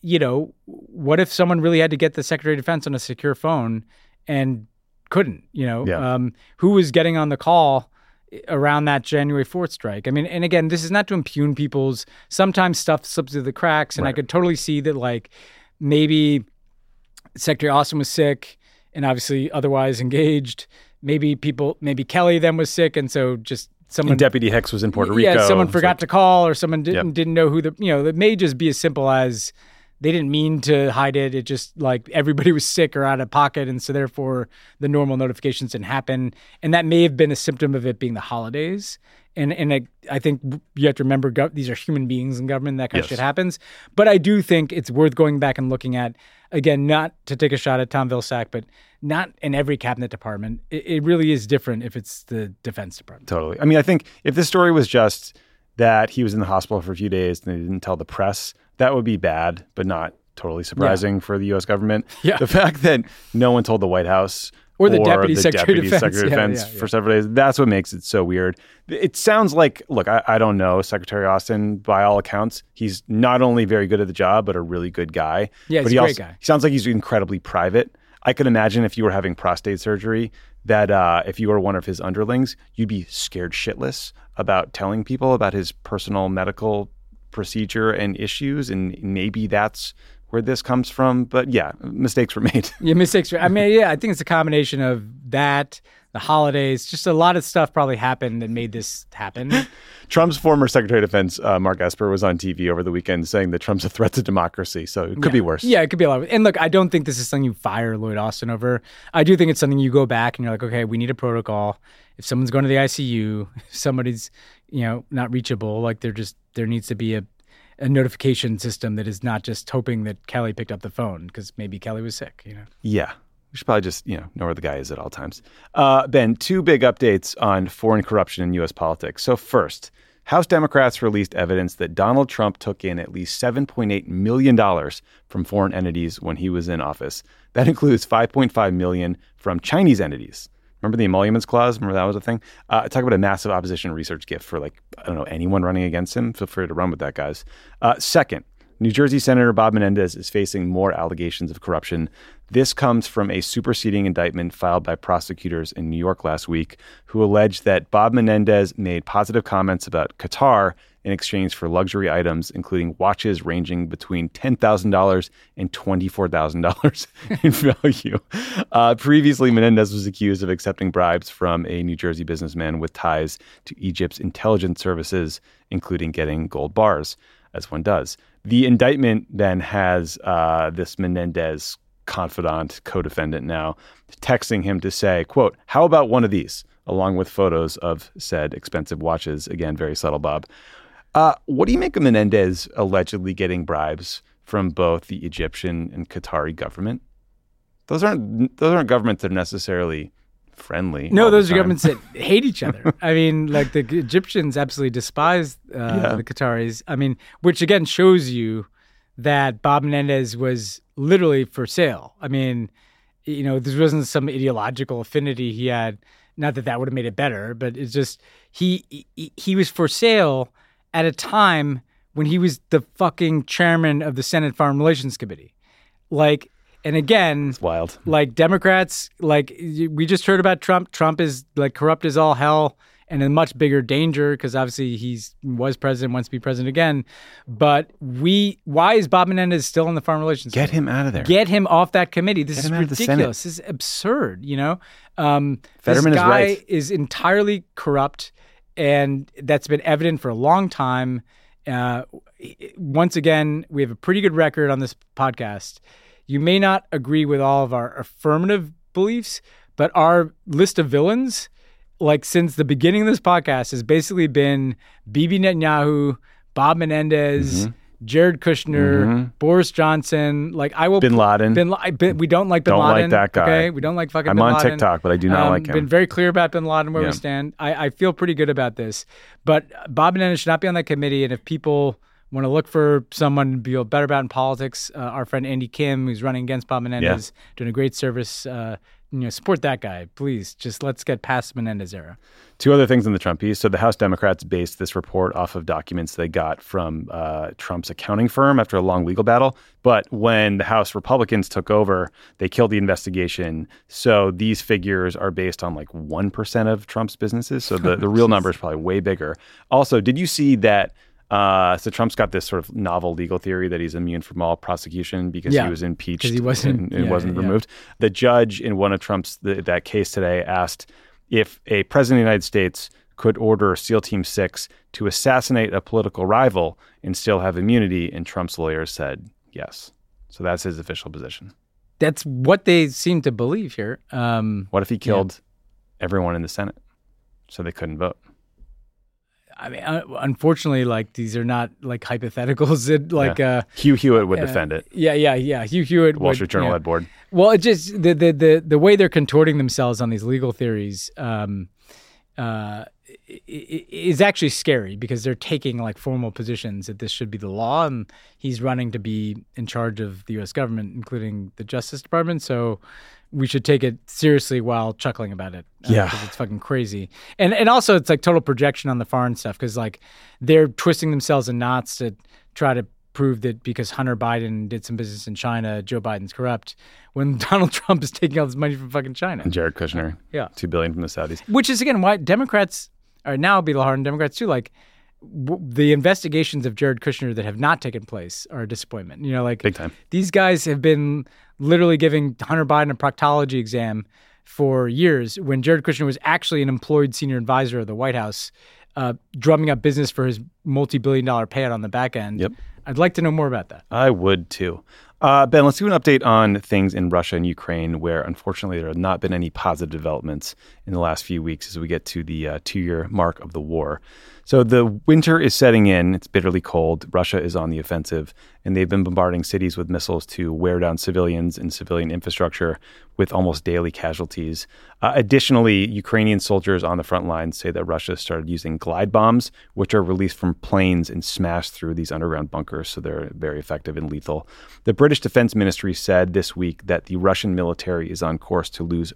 what if someone really had to get the Secretary of Defense on a secure phone and couldn't, who was getting on the call around that January 4th strike? I mean, and again, this is not to impugn sometimes stuff slips through the cracks, and right. I could totally see that, like, maybe Secretary Austin was sick and obviously otherwise engaged. Maybe Kelly then was sick, and so just someone... And Deputy Hicks was in Puerto Rico. Yeah, someone forgot to call, or someone didn't know who it may just be as simple as they didn't mean to hide it. It just, like, everybody was sick or out of pocket, and so therefore the normal notifications didn't happen. And that may have been a symptom of it being the holidays. And I think you have to remember, these are human beings in government, that kind of shit happens. But I do think it's worth going back and looking at, again, not to take a shot at Tom Vilsack, but not in every cabinet department. It really is different if it's the Defense Department. Totally. I mean, I think if this story was just that he was in the hospital for a few days and they didn't tell the press, that would be bad, but not totally surprising for the U.S. government. Yeah. The fact that no one told the White House or the Deputy Secretary of Defense for several days, that's what makes it so weird. It sounds like, look, I don't know Secretary Austin. By all accounts, he's not only very good at the job, but a really good guy. Yeah, he's a great guy. He sounds like he's incredibly private. I could imagine if you were having prostate surgery that if you were one of his underlings, you'd be scared shitless about telling people about his personal medical procedure and issues. And maybe that's where this comes from. But yeah, mistakes were made. Yeah, mistakes. I mean, yeah, I think it's a combination of that, the holidays, just a lot of stuff probably happened that made this happen. Trump's former Secretary of Defense, Mark Esper, was on TV over the weekend saying that Trump's a threat to democracy. So it could be worse. Yeah, it could be a lot. And look, I don't think this is something you fire Lloyd Austin over. I do think it's something you go back and you're like, okay, we need a protocol. If someone's going to the ICU, if somebody's, not reachable, like there needs to be a notification system that is not just hoping that Kelly picked up the phone because maybe Kelly was sick, Yeah. We should probably just, know where the guy is at all times. Ben, two big updates on foreign corruption in U.S. politics. So first, House Democrats released evidence that Donald Trump took in at least $7.8 million from foreign entities when he was in office. That includes $5.5 million from Chinese entities. Remember the emoluments clause? Remember that was a thing? Talk about a massive opposition research gift for anyone running against him. Feel free to run with that, guys. Second, New Jersey Senator Bob Menendez is facing more allegations of corruption. This comes from a superseding indictment filed by prosecutors in New York last week who alleged that Bob Menendez made positive comments about Qatar in exchange for luxury items, including watches ranging between $10,000 and $24,000 in value. Previously, Menendez was accused of accepting bribes from a New Jersey businessman with ties to Egypt's intelligence services, including getting gold bars, as one does. The indictment then has this Menendez confidant, co-defendant now, texting him to say, quote, "How about one of these?" along with photos of said expensive watches. Again, very subtle, Bob. What do you make of Menendez allegedly getting bribes from both the Egyptian and Qatari government? Those aren't governments that are necessarily friendly. No, those are governments that hate each other. I mean, like the Egyptians absolutely despise the Qataris. I mean, which again shows you that Bob Menendez was literally for sale. I mean, this wasn't some ideological affinity he had. Not that would have made it better, but it's just he was for sale at a time when he was the fucking chairman of the Senate Foreign Relations Committee. And again, it's wild. Like Democrats, we just heard about Trump. Trump is corrupt as all hell and in much bigger danger because obviously he was president, wants to be president again. But why is Bob Menendez still in the Foreign Relations Committee? Get him out of there. Get him off that committee. This is ridiculous. This is absurd. Fetterman this guy is right. Is entirely corrupt, and that's been evident for a long time. Once again, we have a pretty good record on this podcast. You may not agree with all of our affirmative beliefs, but our list of villains, since the beginning of this podcast, has basically been Bibi Netanyahu, Bob Menendez, Jared Kushner, Boris Johnson. Bin Laden. We don't like Bin Laden. Don't like that guy. Okay, we don't like fucking Bin Laden. I'm on TikTok, but I do not like him. Been very clear about Bin Laden where we stand. I feel pretty good about this, but Bob Menendez should not be on that committee. And if people want to look for someone to feel better about in politics, our friend Andy Kim, who's running against Bob Menendez, doing a great service. Support that guy, please. Just let's get past the Menendez era. Two other things in the Trump piece. So the House Democrats based this report off of documents they got from Trump's accounting firm after a long legal battle. But when the House Republicans took over, they killed the investigation. So these figures are based on 1% of Trump's businesses. So the real number is probably way bigger. Also, did you see that? So Trump's got this sort of novel legal theory that he's immune from all prosecution because he was impeached he wasn't, and wasn't removed. The judge in one of Trump's that case today asked if a president of the United States could order SEAL Team 6 to assassinate a political rival and still have immunity, and Trump's lawyers said yes. So that's his official position. That's what they seem to believe here. What if he killed everyone in the Senate so they couldn't vote? I mean, unfortunately, these are not hypotheticals. Hugh Hewitt would defend it. Yeah. Hugh Hewitt, Wall Street Journal head board. Well, it just the way they're contorting themselves on these legal theories is actually scary because they're taking formal positions that this should be the law, and he's running to be in charge of the U.S. government, including the Justice Department. So we should take it seriously while chuckling about it. Because it's fucking crazy. And also it's total projection on the foreign stuff because they're twisting themselves in knots to try to prove that because Hunter Biden did some business in China, Joe Biden's corrupt, when Donald Trump is taking all this money from fucking China. And Jared Kushner. Yeah. $2 billion from the Saudis. Which is, again, why Democrats are now Beetle Hard and Democrats too, like, the investigations of Jared Kushner that have not taken place are a disappointment. You know, like, big time. These guys have been literally giving Hunter Biden a proctology exam for years when Jared Kushner was actually an employed senior advisor of the White House, drumming up business for his multi-billion-dollar payout on the back end. Yep. I'd like to know more about that. I would too. Ben, let's do an update on things in Russia and Ukraine, where unfortunately there have not been any positive developments in the last few weeks as we get to the 2-year mark of the war. So the winter is setting in. It's bitterly cold. Russia is on the offensive, and they've been bombarding cities with missiles to wear down civilians and civilian infrastructure with almost daily casualties. Additionally, Ukrainian soldiers on the front lines say that Russia started using glide bombs, which are released from planes and smashed through these underground bunkers, so they're very effective and lethal. The British Defense Ministry said this week that the Russian military is on course to lose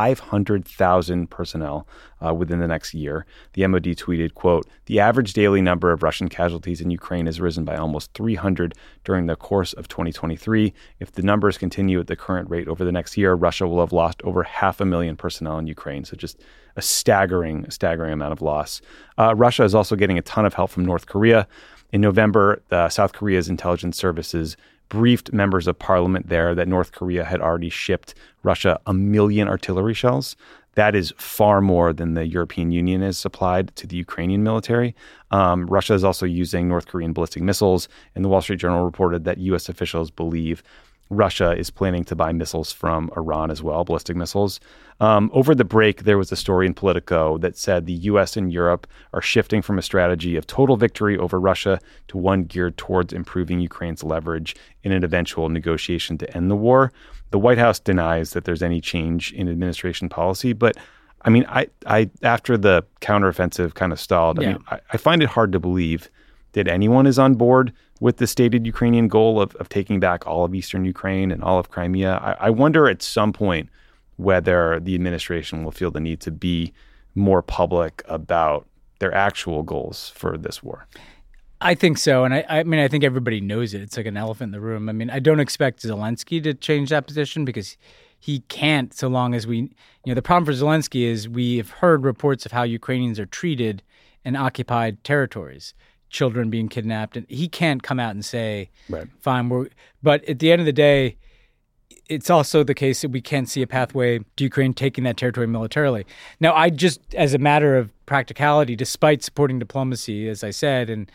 500,000 personnel within the next year. The MOD tweeted, quote, "The average daily number of Russian casualties in Ukraine has risen by almost 300 during the course of 2023. If the numbers continue at the current rate over the next year, Russia will have lost over 500,000 personnel in Ukraine." So just a staggering amount of loss. Russia is also getting a ton of help from North Korea. In November, South Korea's intelligence services briefed members of parliament there that North Korea had already shipped Russia 1 million artillery shells. That is far more than the European Union has supplied to the Ukrainian military. Russia is also using North Korean ballistic missiles, and the Wall Street Journal reported that U.S. officials believe Russia is planning to buy missiles from Iran as well, ballistic missiles. Over the break, there was a story in Politico that said the U.S. and Europe are shifting from a strategy of total victory over Russia to one geared towards improving Ukraine's leverage in an eventual negotiation to end the war. The White House denies that there's any change in administration policy, but I mean, I after the counteroffensive kind of stalled, I find it hard to believe that anyone is on board with the stated Ukrainian goal of taking back all of eastern Ukraine and all of Crimea. I wonder at some point whether the administration will feel the need to be more public about their actual goals for this war. I think so. And I mean, I think everybody knows it. It's like an elephant in the room. I mean, I don't expect Zelensky to change that position because he can't so long as the problem for Zelensky is we have heard reports of how Ukrainians are treated in occupied territories, children being kidnapped, and he can't come out and say, right, fine, but at the end of the day, it's also the case that we can't see a pathway to Ukraine taking that territory militarily. Now, I just, as a matter of practicality, despite supporting diplomacy, as I said, and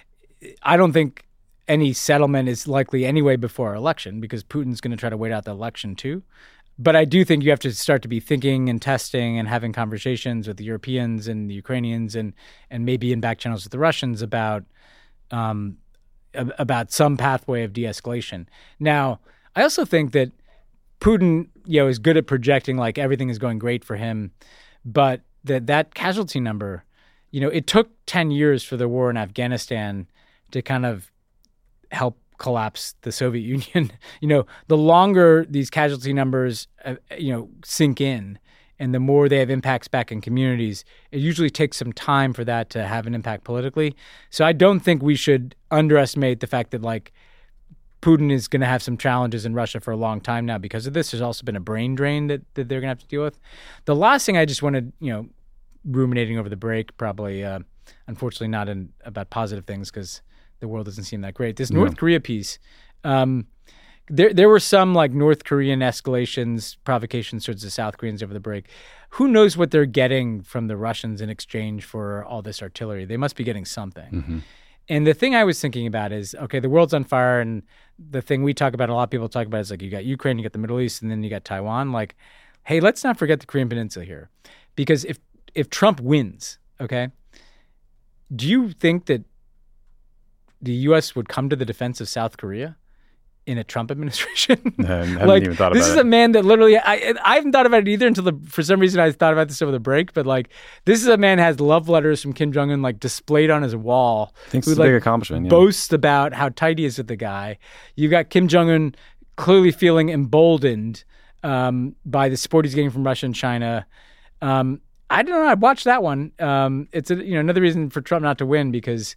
I don't think any settlement is likely anyway before our election because Putin's going to try to wait out the election too. But I do think you have to start to be thinking and testing and having conversations with the Europeans and the Ukrainians and maybe in back channels with the Russians about some pathway of de-escalation. Now, I also think that Putin, is good at projecting like everything is going great for him, but that casualty number, it took 10 years for the war in Afghanistan to kind of help collapse the Soviet Union. The longer these casualty numbers, sink in and the more they have impacts back in communities, it usually takes some time for that to have an impact politically. So I don't think we should underestimate the fact that like Putin is going to have some challenges in Russia for a long time now because of this. There's also been a brain drain that they're going to have to deal with. The last thing I just wanted, ruminating over the break, probably, unfortunately not about positive things because the world doesn't seem that great. This North Korea piece, there were some like North Korean escalations, provocations towards the South Koreans over the break. Who knows what they're getting from the Russians in exchange for all this artillery? They must be getting something. Mm-hmm. And the thing I was thinking about is, okay, the world's on fire, and the thing we talk about, a lot of people talk about is like you got Ukraine, you got the Middle East, and then you got Taiwan. Like, hey, let's not forget the Korean Peninsula here. Because if Trump wins, okay, do you think that the U.S. would come to the defense of South Korea in a Trump administration? I haven't even thought about it. This is a man that literally, I haven't thought about it either until for some reason I thought about this over the break, but like this is a man who has love letters from Kim Jong-un like displayed on his wall. I think it's a big accomplishment. Yeah. Boasts about how tight he is with the guy. You've got Kim Jong-un clearly feeling emboldened by the support he's getting from Russia and China. I don't know. I watched that one. It's another reason for Trump not to win because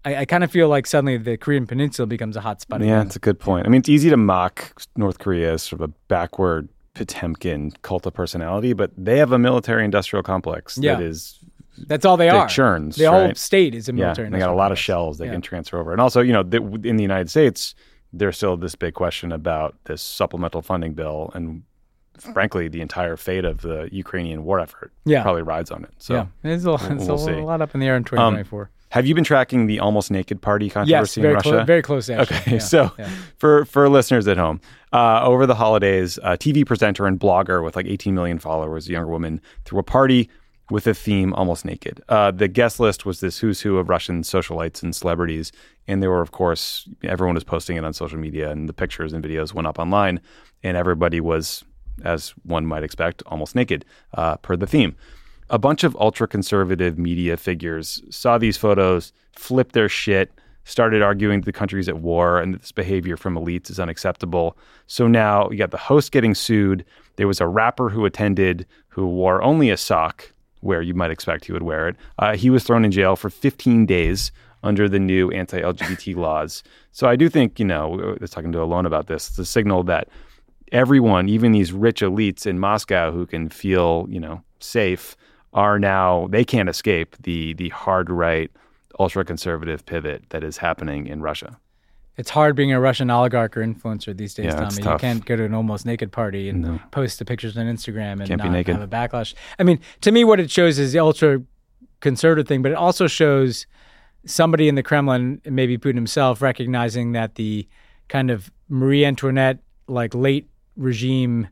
I kind of feel like suddenly the Korean Peninsula becomes a hotspot. Yeah, it's a good point. I mean, it's easy to mock North Korea as sort of a backward Potemkin cult of personality, but they have a military-industrial complex that is... That's all they are. Churns. The whole state is a military. They got a lot of shells they can transfer over. And also, in the United States, there's still this big question about this supplemental funding bill, and frankly, the entire fate of the Ukrainian war effort probably rides on it. So there's a lot up in the air in 2024. Have you been tracking the Almost Naked Party controversy in Russia? Very close, actually. Okay, for listeners at home, over the holidays, a TV presenter and blogger with like 18 million followers, a younger woman, threw a party with the theme Almost Naked. The guest list was this who's who of Russian socialites and celebrities, and there were, of course, everyone was posting it on social media, and the pictures and videos went up online, and everybody was, as one might expect, almost naked, per the theme. A bunch of ultra-conservative media figures saw these photos, flipped their shit, started arguing the country's at war and that this behavior from elites is unacceptable. So now you got the host getting sued. There was a rapper who attended who wore only a sock, where you might expect he would wear it. He was thrown in jail for 15 days under the new anti-LGBT laws. So I do think, I was talking to Alon about this, it's a signal that everyone, even these rich elites in Moscow who can feel, safe, are now, they can't escape the hard right, ultra-conservative pivot that is happening in Russia. It's hard being a Russian oligarch or influencer these days, Tommy. It's tough. You can't go to an almost naked party and post the pictures on Instagram and not naked. have a backlash. I mean, to me, what it shows is the ultra-conservative thing, but it also shows somebody in the Kremlin, maybe Putin himself, recognizing that the kind of Marie Antoinette, like late regime,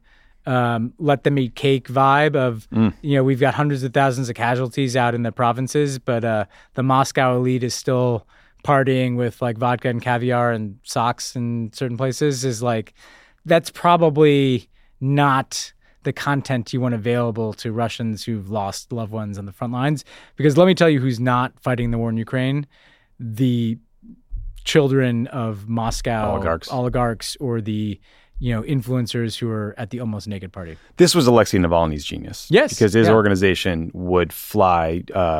let them eat cake vibe of, we've got hundreds of thousands of casualties out in the provinces, but the Moscow elite is still partying with like vodka and caviar and socks in certain places, is like, that's probably not the content you want available to Russians who've lost loved ones on the front lines. Because let me tell you who's not fighting the war in Ukraine: the children of Moscow oligarchs or the influencers who are at the Almost Naked party. This was Alexei Navalny's genius. Yes. Because his organization would fly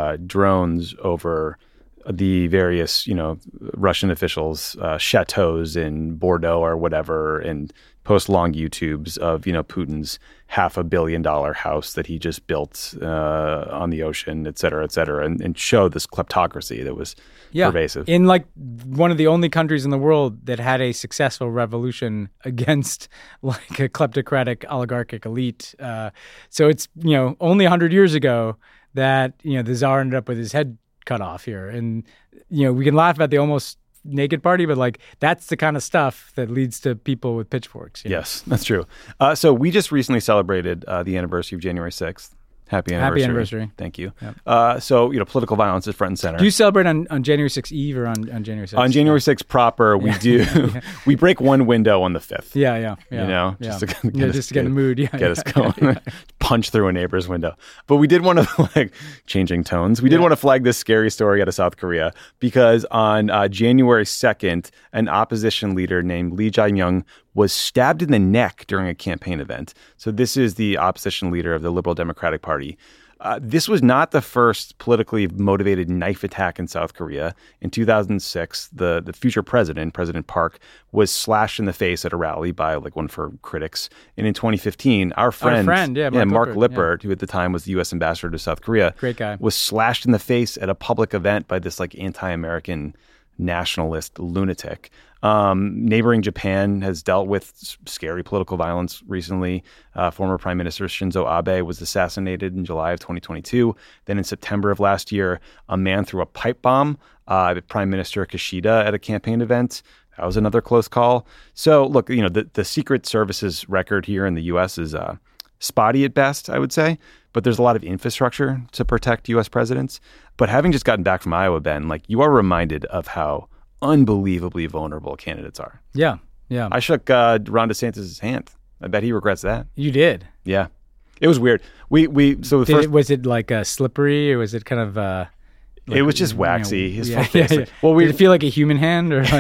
drones over the various, Russian officials' chateaus in Bordeaux or whatever, and post long YouTubes of, Putin's $500 million house that he just built on the ocean, et cetera, and show this kleptocracy that was pervasive. In like one of the only countries in the world that had a successful revolution against like a kleptocratic oligarchic elite. So it's, only 100 years ago that, the Tsar ended up with his head cut off here. And, we can laugh about the Almost Naked party, but like that's the kind of stuff that leads to people with pitchforks. Yes, that's true. So we just recently celebrated the anniversary of January 6th. Happy anniversary. Thank you. Yep. So, political violence is front and center. Do you celebrate on January 6th Eve or on January 6th? On January 6th proper, we do. We break one window on the 5th. Yeah. Just to get in the mood. Get us going. Punch through a neighbor's window. But we did want to, changing tones. We did want to flag this scary story out of South Korea because on January 2nd, an opposition leader named Lee Jae-myung was stabbed in the neck during a campaign event. So this is the opposition leader of the Liberal Democratic Party. This was not the first politically motivated knife attack in South Korea. In 2006, the future president, President Park, was slashed in the face at a rally by one of her critics. And in 2015, our friend Mark Lippert, who at the time was the U.S. ambassador to South Korea, great guy, was slashed in the face at a public event by this anti-American nationalist lunatic. Neighboring Japan has dealt with scary political violence recently. Former Prime Minister Shinzo Abe was assassinated in July of 2022. Then in September of last year, a man threw a pipe bomb at Prime Minister Kishida at a campaign event. That was another close call. So look, the Secret Service's record here in the U.S. is spotty at best, I would say. But there's a lot of infrastructure to protect U.S. presidents. But having just gotten back from Iowa, Ben, you are reminded of how unbelievably vulnerable candidates are. Yeah. I shook Ron DeSantis' hand. I bet he regrets that. You did? Yeah. It was weird. Was it slippery or was it kind of... it was just waxy. His yeah. Well, did it feel like a human hand or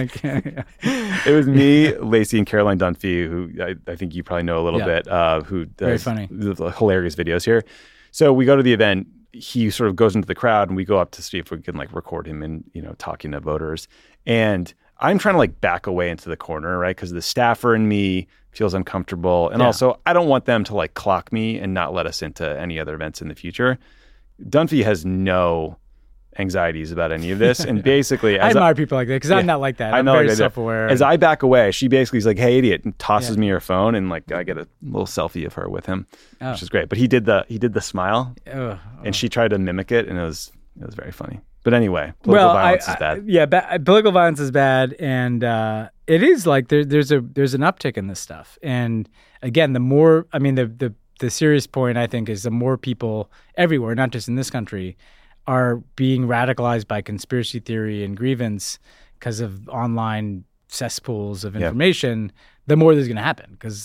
It was me, Lacey, and Caroline Dunphy, who I think you probably know a little bit, who does very funny, hilarious videos here. So we go to the event. he sort of goes into the crowd, and we go up to see if we can like record him and, talking to voters. And I'm trying to like back away into the corner, right? Because the staffer in me feels uncomfortable. And also I don't want them to like clock me and not let us into any other events in the future. Dunphy has no anxieties about any of this. And basically, I admire people like that because I'm not like that. I'm very self-aware. As I back away, she basically is like, "Hey, idiot," and tosses me her phone, and like I get a little selfie of her with him, which is great. But he did the smile, and she tried to mimic it, and it was very funny. But anyway, political violence is bad. Political violence is bad, and it is like there's an uptick in this stuff. And again, the more, I mean, the serious point I think is the more people everywhere, not just in this country, are being radicalized by conspiracy theory and grievance because of online cesspools of information, the more there's going to happen because,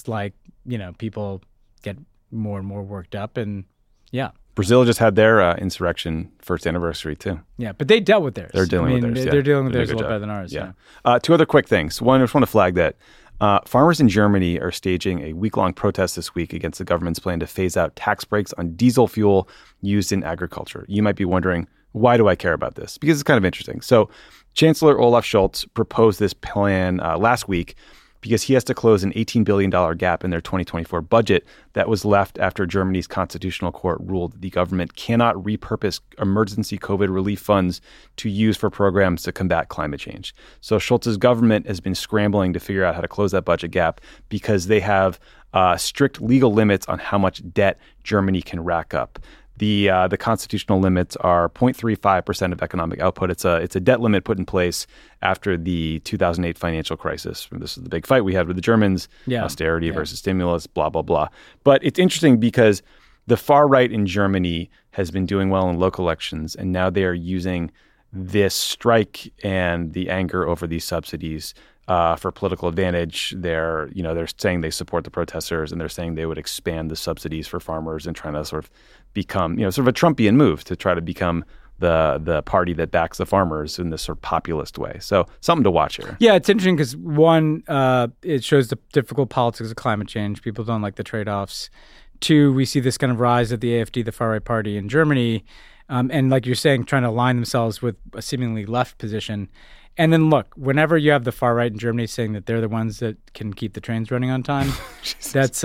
people get more and more worked up. And, Brazil just had their insurrection first anniversary, too. Yeah, but they dealt with theirs. They're dealing with theirs, They're dealing with theirs a little better than ours. Yeah. Two other quick things. One, I just want to flag that farmers in Germany are staging a week-long protest this week against the government's plan to phase out tax breaks on diesel fuel used in agriculture. You might be wondering, why do I care about this? Because it's kind of interesting. So Chancellor Olaf Scholz proposed this plan last week because he has to close an $18 billion gap in their 2024 budget that was left after Germany's constitutional court ruled that the government cannot repurpose emergency COVID relief funds to use for programs to combat climate change. So Scholz's government has been scrambling to figure out how to close that budget gap because they have strict legal limits on how much debt Germany can rack up. The constitutional limits are 0.35% of economic output. It's a debt limit put in place after the 2008 financial crisis. This is the big fight we had with the Germans, austerity versus stimulus, blah, blah, blah. But it's interesting because the far right in Germany has been doing well in local elections, and now they are using this strike and the anger over these subsidies for political advantage. They're saying they support the protesters, and they're saying they would expand the subsidies for farmers and trying to sort of become, sort of a Trumpian move to try to become the party that backs the farmers in this sort of populist way. So something to watch here. Yeah, it's interesting because one, it shows the difficult politics of climate change. People don't like the trade-offs. Two, we see this kind of rise of the AfD, the far-right party in Germany, and like you're saying, trying to align themselves with a seemingly left position. And then look, whenever you have the far right in Germany saying that they're the ones that can keep the trains running on time, that's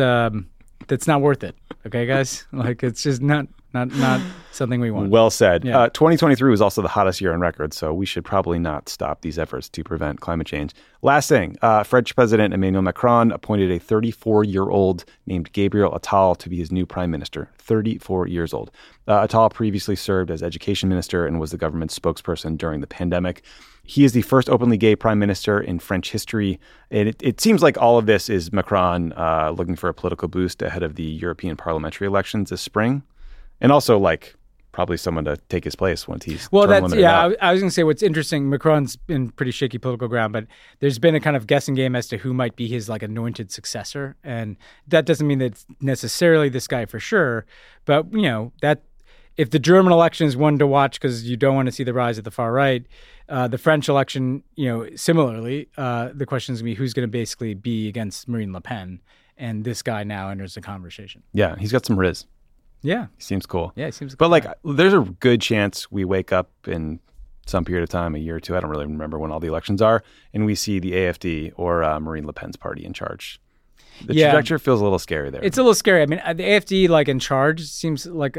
not worth it. Okay, guys? Like, it's just not something we want. Well said. 2023 was also the hottest year on record, so we should probably not stop these efforts to prevent climate change. Last thing, French President Emmanuel Macron appointed a 34-year-old named Gabriel Attal to be his new prime minister. 34 years old. Attal previously served as education minister and was the government's spokesperson during the pandemic. He is the first openly gay prime minister in French history. And it seems like all of this is Macron looking for a political boost ahead of the European parliamentary elections this spring. And also, probably someone to take his place once he's term limited out. I was going to say what's interesting, Macron's in pretty shaky political ground, but there's been a kind of guessing game as to who might be his anointed successor. And that doesn't mean that it's necessarily this guy for sure. But, that if the German election is one to watch because you don't want to see the rise of the far right, the French election, similarly, the question is going to be who's going to basically be against Marine Le Pen. And this guy now enters the conversation. Yeah, he's got some riz. Yeah. He seems cool. Yeah, he seems cool. But there's a good chance we wake up in some period of time, a year or two, I don't really remember when all the elections are, and we see the AfD or Marine Le Pen's party in charge. The trajectory feels a little scary there. It's a little scary. I mean, the AfD, in charge seems like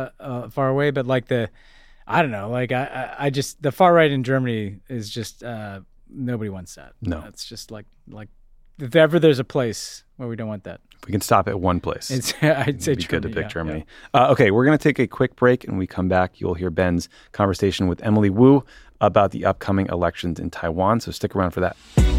far away, but I don't know. I just, the far right in Germany is just, nobody wants that. No. It's just if ever there's a place where we don't want that. If we can stop at one place, I'd say it'd be Germany, good to pick Germany. Yeah. Okay, we're going to take a quick break, and when we come back, you'll hear Ben's conversation with Emily Wu about the upcoming elections in Taiwan. So stick around for that.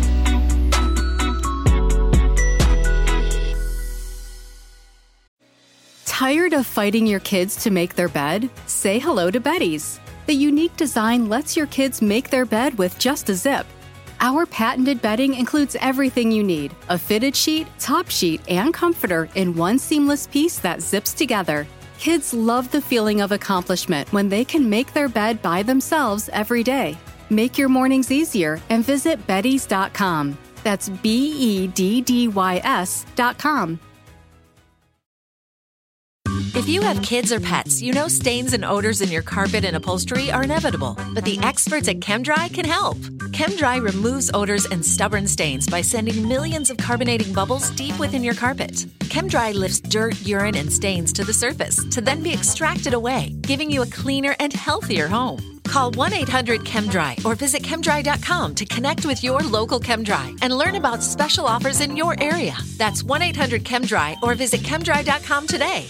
Tired of fighting your kids to make their bed? Say hello to Betty's. The unique design lets your kids make their bed with just a zip. Our patented bedding includes everything you need: a fitted sheet, top sheet, and comforter in one seamless piece that zips together. Kids love the feeling of accomplishment when they can make their bed by themselves every day. Make your mornings easier and visit Beddys.com. That's BEDDYS.com. If If you have kids or pets, you know stains and odors in your carpet and upholstery are inevitable, but the experts at ChemDry can help. ChemDry removes odors and stubborn stains by sending millions of carbonating bubbles deep within your carpet. ChemDry lifts dirt, urine, and stains to the surface to then be extracted away, giving you a cleaner and healthier home. Call 1-800-ChemDry or visit chemdry.com to connect with your local ChemDry and learn about special offers in your area. That's 1-800-ChemDry or visit chemdry.com today.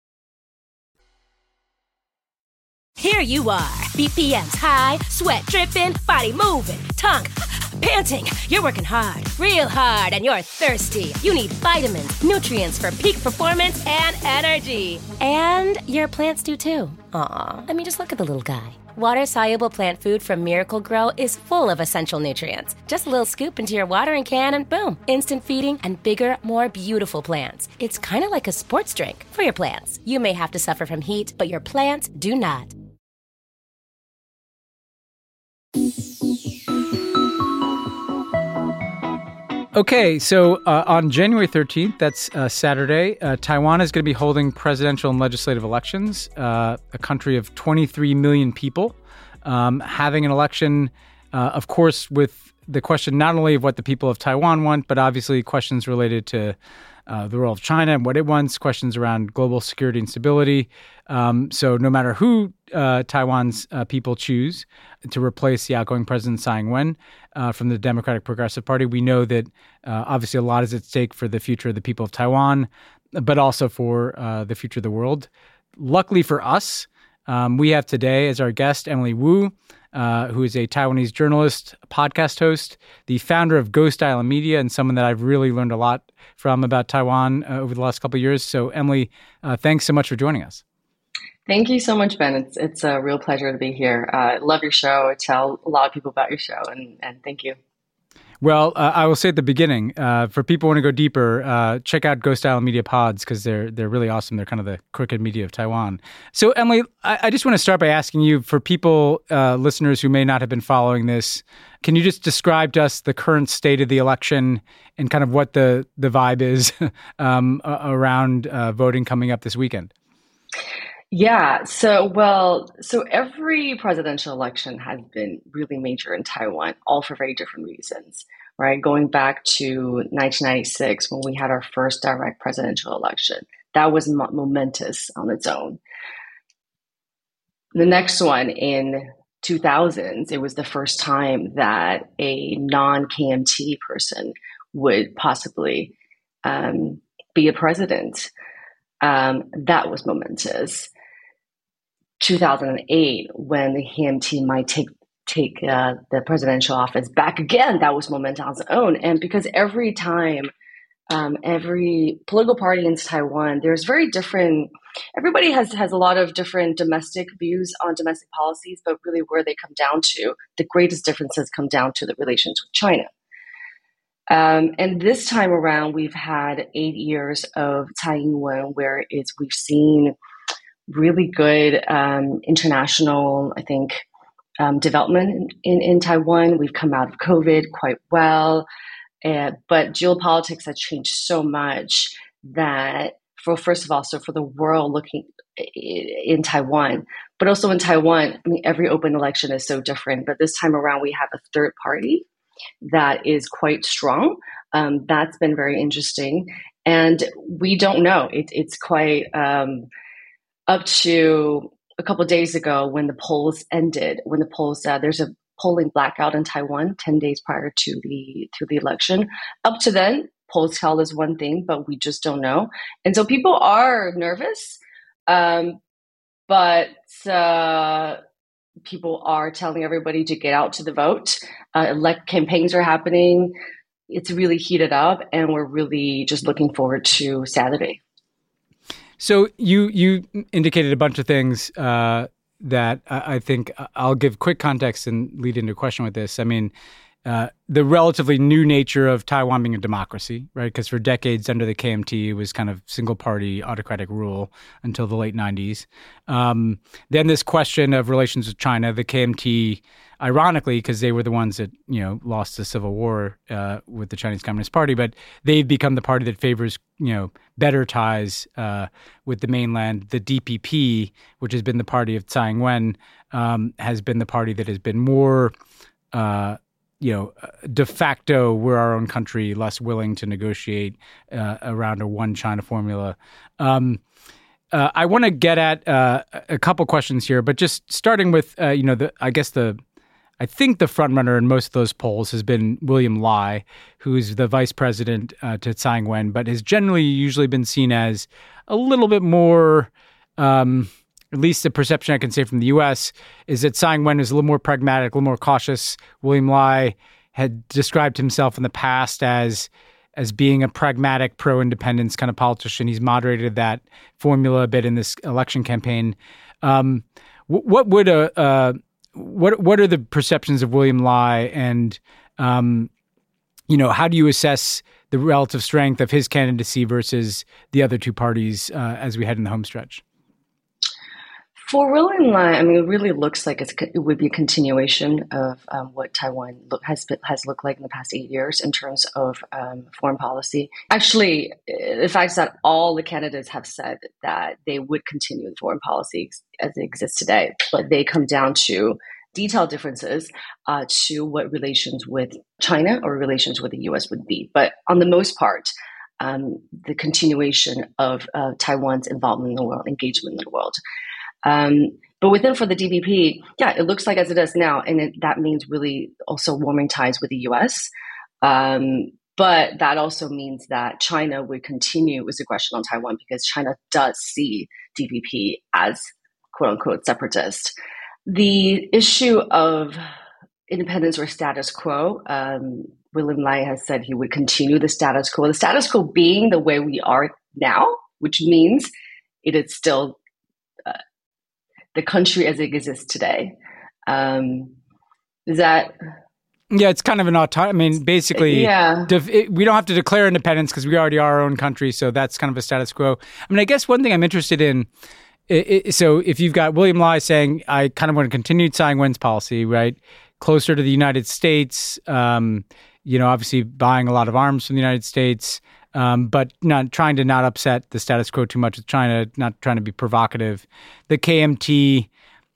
Here you are, BPMs high, sweat dripping, body moving, tongue panting. You're working hard, real hard, and you're thirsty. You need vitamins, nutrients for peak performance and energy. And your plants do too. Aw, I mean, just look at the little guy. Water-soluble plant food from Miracle-Gro is full of essential nutrients. Just a little scoop into your watering can and boom, instant feeding and bigger, more beautiful plants. It's kind of like a sports drink for your plants. You may have to suffer from heat, but your plants do not. Okay, so on January 13th, that's Saturday, Taiwan is going to be holding presidential and legislative elections, a country of 23 million people, having an election, of course, with the question not only of what the people of Taiwan want, but obviously questions related to the role of China and what it wants, questions around global security and stability. So no matter who Taiwan's people choose to replace the outgoing president Tsai Ing-wen from the Democratic Progressive Party, we know that obviously a lot is at stake for the future of the people of Taiwan, but also for the future of the world. Luckily for us, we have today as our guest Emily Wu, who is a Taiwanese journalist, podcast host, the founder of Ghost Island Media, and someone that I've really learned a lot from about Taiwan over the last couple of years. So, Emily, thanks so much for joining us. Thank you so much, Ben. It's a real pleasure to be here. I love your show. I tell a lot of people about your show, and thank you. Well, I will say at the beginning, for people who want to go deeper, check out Ghost Island Media Pods because they're really awesome. They're kind of the crooked media of Taiwan. So, Emily, I just want to start by asking you, for people, listeners who may not have been following this, can you just describe to us the current state of the election and kind of what the vibe is around voting coming up this weekend? Yeah, so every presidential election has been really major in Taiwan, all for very different reasons, right? Going back to 1996 when we had our first direct presidential election, that was momentous on its own. The next one in 2000s, it was the first time that a non-KMT person would possibly be a president. That was momentous. 2008, when the KMT might take the presidential office back again, that was momentous on its own. And because every time, every political party in Taiwan, there's very different. Everybody has a lot of different domestic views on domestic policies, but really where they come down to, the greatest differences come down to the relations with China. And this time around, we've had 8 years of Tsai Ing-wen, where we've seen really good international, I think, development in Taiwan. We've come out of COVID quite well, but geopolitics has changed so much that first of all, for the world looking in Taiwan, but also in Taiwan, I mean, every open election is so different. But this time around, we have a third party that is quite strong. That's been very interesting. And we don't know. It's quite up to a couple of days ago when the polls ended, there's a polling blackout in Taiwan 10 days prior to the election. Up to then, polls tell is one thing, but we just don't know. And so people are nervous, but people are telling everybody to get out to the vote. Campaigns are happening. It's really heated up, and we're really just looking forward to Saturday. So you indicated a bunch of things that I think I'll give quick context and lead into a question with this. I mean, the relatively new nature of Taiwan being a democracy, right? Because for decades under the KMT, it was kind of single-party autocratic rule until the late 90s. Then this question of relations with China, the KMT, ironically, because they were the ones that, lost the civil war with the Chinese Communist Party, but they've become the party that favors, better ties with the mainland. The DPP, which has been the party of Tsai Ing-wen, has been the party that has been more de facto, we're our own country, less willing to negotiate around a one China formula. I want to get at a couple questions here, but just starting with, I think the frontrunner in most of those polls has been William Lai, who's the vice president to Tsai Ing-wen, but has generally usually been seen as a little bit more, at least the perception I can say from the U.S., is that Tsai Ing-wen is a little more pragmatic, a little more cautious. William Lai had described himself in the past as being a pragmatic, pro-independence kind of politician. He's moderated that formula a bit in this election campaign. What are the perceptions of William Lai, and how do you assess the relative strength of his candidacy versus the other two parties as we head in the home stretch? For William Lai, it really looks like it would be a continuation of what Taiwan has looked like in the past 8 years in terms of foreign policy. Actually, the fact is that all the candidates have said that they would continue the foreign policy as it exists today, but they come down to detailed differences to what relations with China or relations with the U.S. would be. But on the most part, the continuation of Taiwan's involvement in the world, engagement in the world. But for the DPP, it looks like as it does now, and that means really also warming ties with the U.S. But that also means that China would continue its aggression on Taiwan because China does see DPP as quote unquote separatist. The issue of independence or status quo, William Lai has said he would continue the status quo. The status quo being the way we are now, which means it is still the country as it exists today. Is that? Yeah, it's kind of an basically, we don't have to declare independence because we already are our own country. So that's kind of a status quo. I guess one thing I'm interested in, so if you've got William Lai saying, I kind of want to continue Tsai Ing-wen's policy, right? Closer to the United States, obviously buying a lot of arms from the United States, but not trying to not upset the status quo too much with China, not trying to be provocative. The KMT,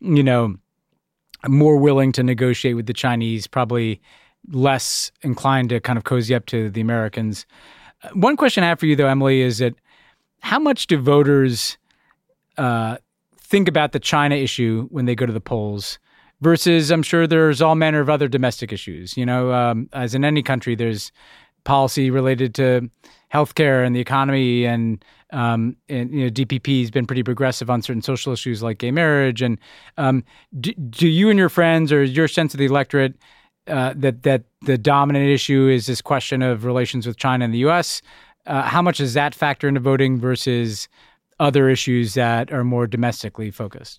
more willing to negotiate with the Chinese, probably less inclined to kind of cozy up to the Americans. One question I have for you, though, Emily, is that how much do voters think about the China issue when they go to the polls versus I'm sure there's all manner of other domestic issues? As in any country, there's policy related to healthcare and the economy, and DPP has been pretty progressive on certain social issues like gay marriage. And do you and your friends, or your sense of the electorate, that the dominant issue is this question of relations with China and the U.S.? How much does that factor into voting versus other issues that are more domestically focused?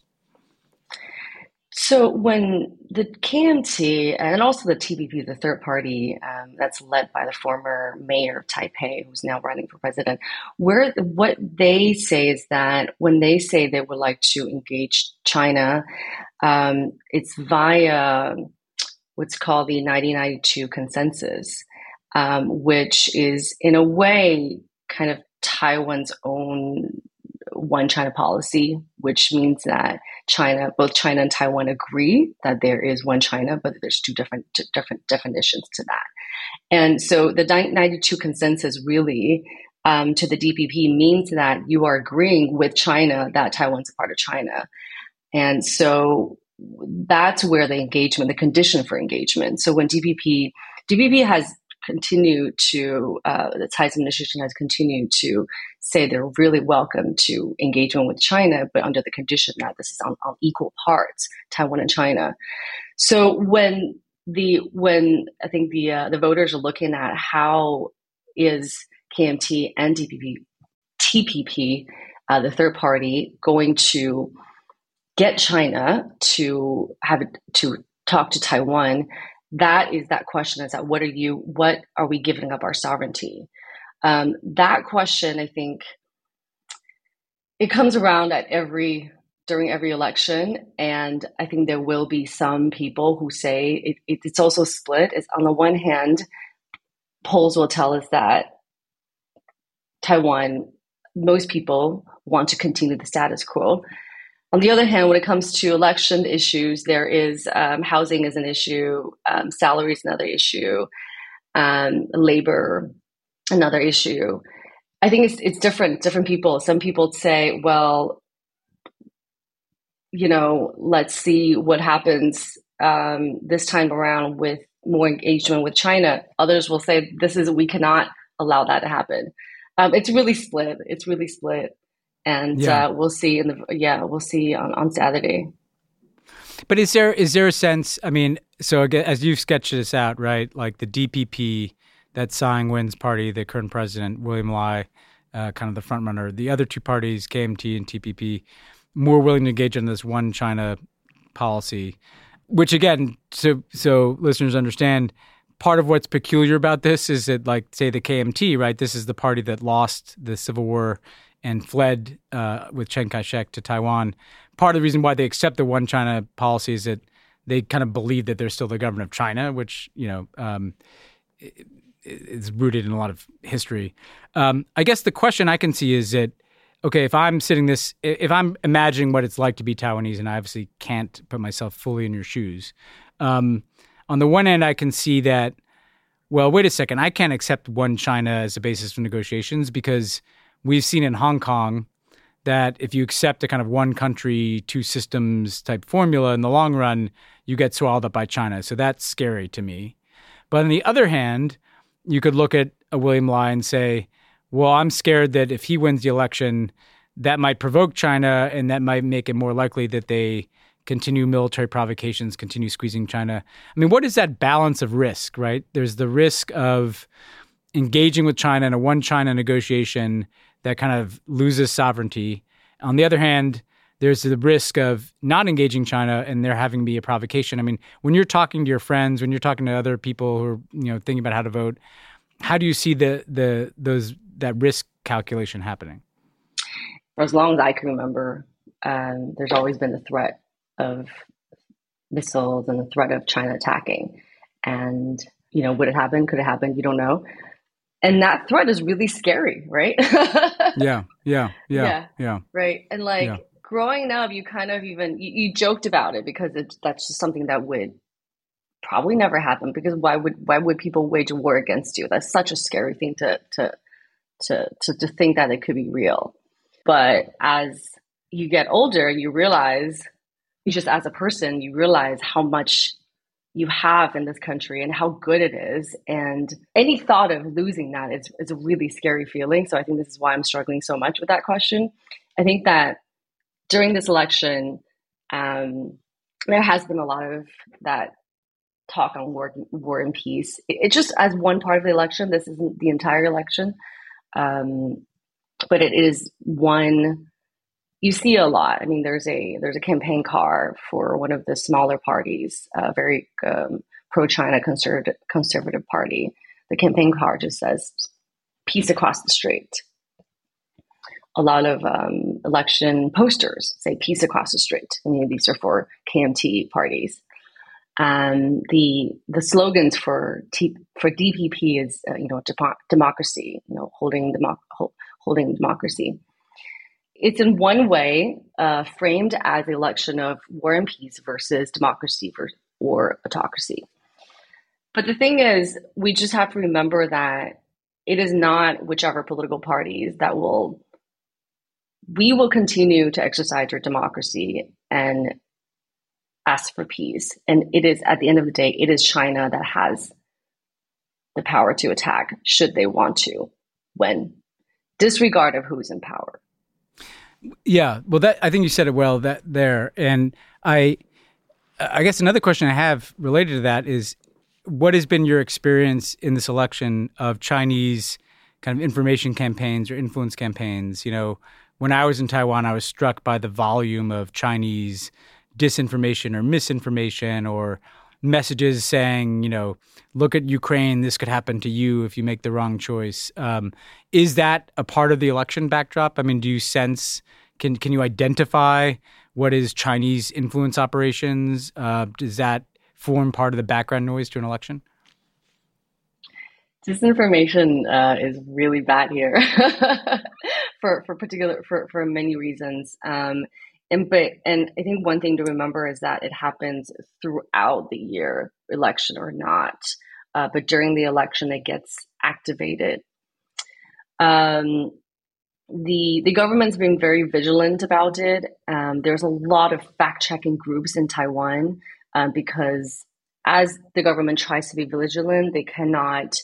So when the KMT and also the TPP, the third party that's led by the former mayor of Taipei, who's now running for president, what they say is that when they say they would like to engage China, it's via what's called the 1992 consensus, which is in a way kind of Taiwan's own one China policy, which means that both China and Taiwan agree that there is one China, but there's two different definitions to that. And so the 92 consensus really to the DPP means that you are agreeing with China that Taiwan's a part of China. And so that's where the condition for engagement. So when DPP has continued to, the Tsai administration has continued to say they're really welcome to engagement with China, but under the condition that this is on equal parts, Taiwan and China. So when I think the voters are looking at how is KMT and TPP, the third party, going to get China to talk to Taiwan, that is that question, is that what are we giving up our sovereignty? That question, I think, it comes around during every election. And I think there will be some people who say it's also split. It's, on the one hand, polls will tell us that Taiwan, most people want to continue the status quo. On the other hand, when it comes to election issues, there is housing is an issue, salary is another issue, labor, another issue. I think it's different people. Some people say, well, let's see what happens this time around with more engagement with China. Others will say we cannot allow that to happen. It's really split. And we'll see we'll see on Saturday. But is there a sense, I mean, so again, as you've sketched this out, right, like the DPP, that's Tsai Ing-wen's party, the current president, William Lai, kind of the front runner, the other two parties, KMT and TPP, more willing to engage in this one China policy, which again, so listeners understand, part of what's peculiar about this is that, like, say the KMT, right, this is the party that lost the Civil War and fled with Chiang Kai-shek to Taiwan. Part of the reason why they accept the one China policy is that they kind of believe that they're still the government of China, which, is rooted in a lot of history. I guess the question I can see is that, okay, if I'm imagining what it's like to be Taiwanese, and I obviously can't put myself fully in your shoes, on the one hand, I can see that, well, wait a second, I can't accept one China as a basis for negotiations because we've seen in Hong Kong that if you accept a kind of one country, two systems type formula, in the long run, you get swallowed up by China. So that's scary to me. But on the other hand, you could look at a William Lai and say, well, I'm scared that if he wins the election, that might provoke China and that might make it more likely that they continue military provocations, continue squeezing China. I mean, what is that balance of risk, right? There's the risk of engaging with China in a one China negotiation that kind of loses sovereignty. On the other hand, there's the risk of not engaging China and there having to be a provocation. I mean, when you're talking to your friends, when you're talking to other people who are, thinking about how to vote, how do you see that risk calculation happening? For as long as I can remember, there's always been the threat of missiles and the threat of China attacking. And, would it happen? Could it happen? You don't know. And that threat is really scary, right? Yeah. Right. And growing up, you kind of you joked about it because that's just something that would probably never happen, because why would people wage a war against you? That's such a scary thing to think that it could be real. But as you get older, you realize, just as a person, you realize how much you have in this country and how good it is. And any thought of losing that is a really scary feeling. So I think this is why I'm struggling so much with that question. I think that during this election, there has been a lot of that talk on war and peace. It just as one part of the election. This isn't the entire election. But it is one you see a lot. I mean, there's a campaign car for one of the smaller parties, a very pro-China conservative party. The campaign car just says "peace across the street." A lot of election posters say "peace across the street." I mean, these are for KMT parties. And the slogans for DPP is democracy, holding democracy. It's in one way framed as an election of war and peace versus democracy or autocracy. But the thing is, we just have to remember that it is not whichever political parties that we will continue to exercise our democracy and ask for peace. And it is, at the end of the day, it is China that has the power to attack should they want to, when disregard of who's in power. Yeah, well, I think you said it well there. And I guess another question I have related to that is, what has been your experience in this election of Chinese kind of information campaigns or influence campaigns? When I was in Taiwan, I was struck by the volume of Chinese disinformation or misinformation or messages saying, look at Ukraine, this could happen to you if you make the wrong choice. Is that a part of the election backdrop? I mean, do you sense, can you identify what is Chinese influence operations? Does that form part of the background noise to an election? Disinformation is really bad here for many reasons. And I think one thing to remember is that it happens throughout the year, election or not. But during the election, it gets activated. The government's been very vigilant about it. There's a lot of fact-checking groups in Taiwan because as the government tries to be vigilant, they cannot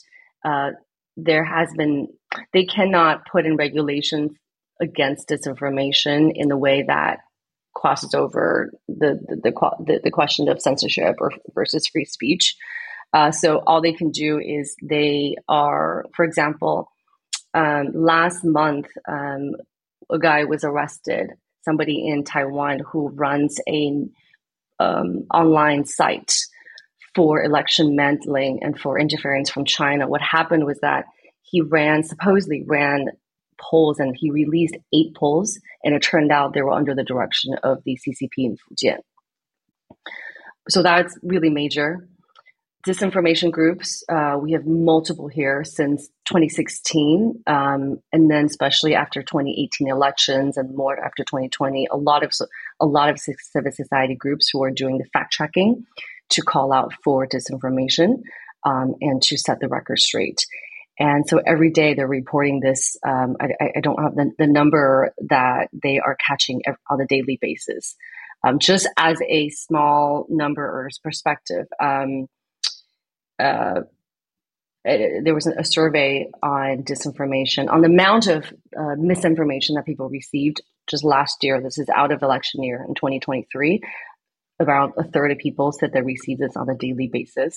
put in regulations against disinformation in the way that crosses over the question of censorship versus free speech. So all they can do is they are, for example, last month, a guy was arrested, somebody in Taiwan who runs a online site for election meddling and for interference from China. What happened was that he supposedly ran polls, and he released 8 polls, and it turned out they were under the direction of the CCP in Fujian. So that's really major. Disinformation groups, we have multiple here since 2016, and then especially after 2018 elections and more after 2020, a lot of civil society groups who are doing the fact checking to call out for disinformation and to set the record straight. And so every day they're reporting this. I don't have the number that they are catching on a daily basis. Just as a small number or perspective, there was a survey on disinformation, on the amount of misinformation that people received just last year. This is out of election year in 2023. Around a third of people said they receive this on a daily basis.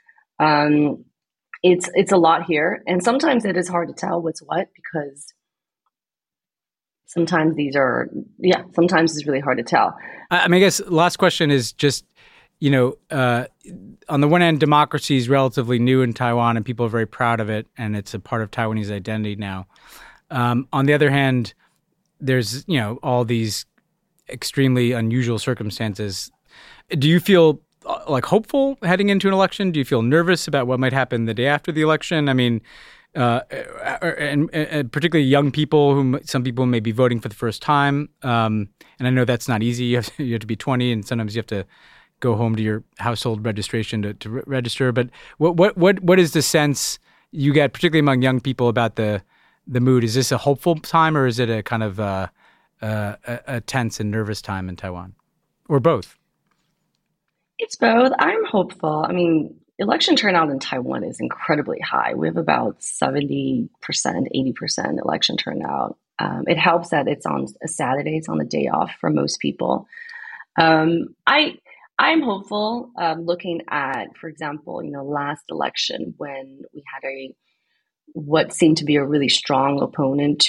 It's a lot here, and sometimes it is hard to tell what's what because sometimes sometimes it's really hard to tell. I mean, I guess last question is just, on the one hand, democracy is relatively new in Taiwan and people are very proud of it, and it's a part of Taiwanese identity now. On the other hand, there's, all these extremely unusual circumstances. Do you feel hopeful heading into an election? Do you feel nervous about what might happen the day after the election? I mean, and particularly young people some people may be voting for the first time. And I know that's not easy. You have to be 20, and sometimes you have to go home to your household registration to register. But what is the sense you get, particularly among young people, about the mood? Is this a hopeful time, or is it a kind of a tense and nervous time in Taiwan, or both? It's both. I'm hopeful. I mean, election turnout in Taiwan is incredibly high. We have about 70%, 80% election turnout. It helps that it's on a Saturday. It's on the day off for most people. I'm hopeful. Looking at, for example, last election when we had what seemed to be a really strong opponent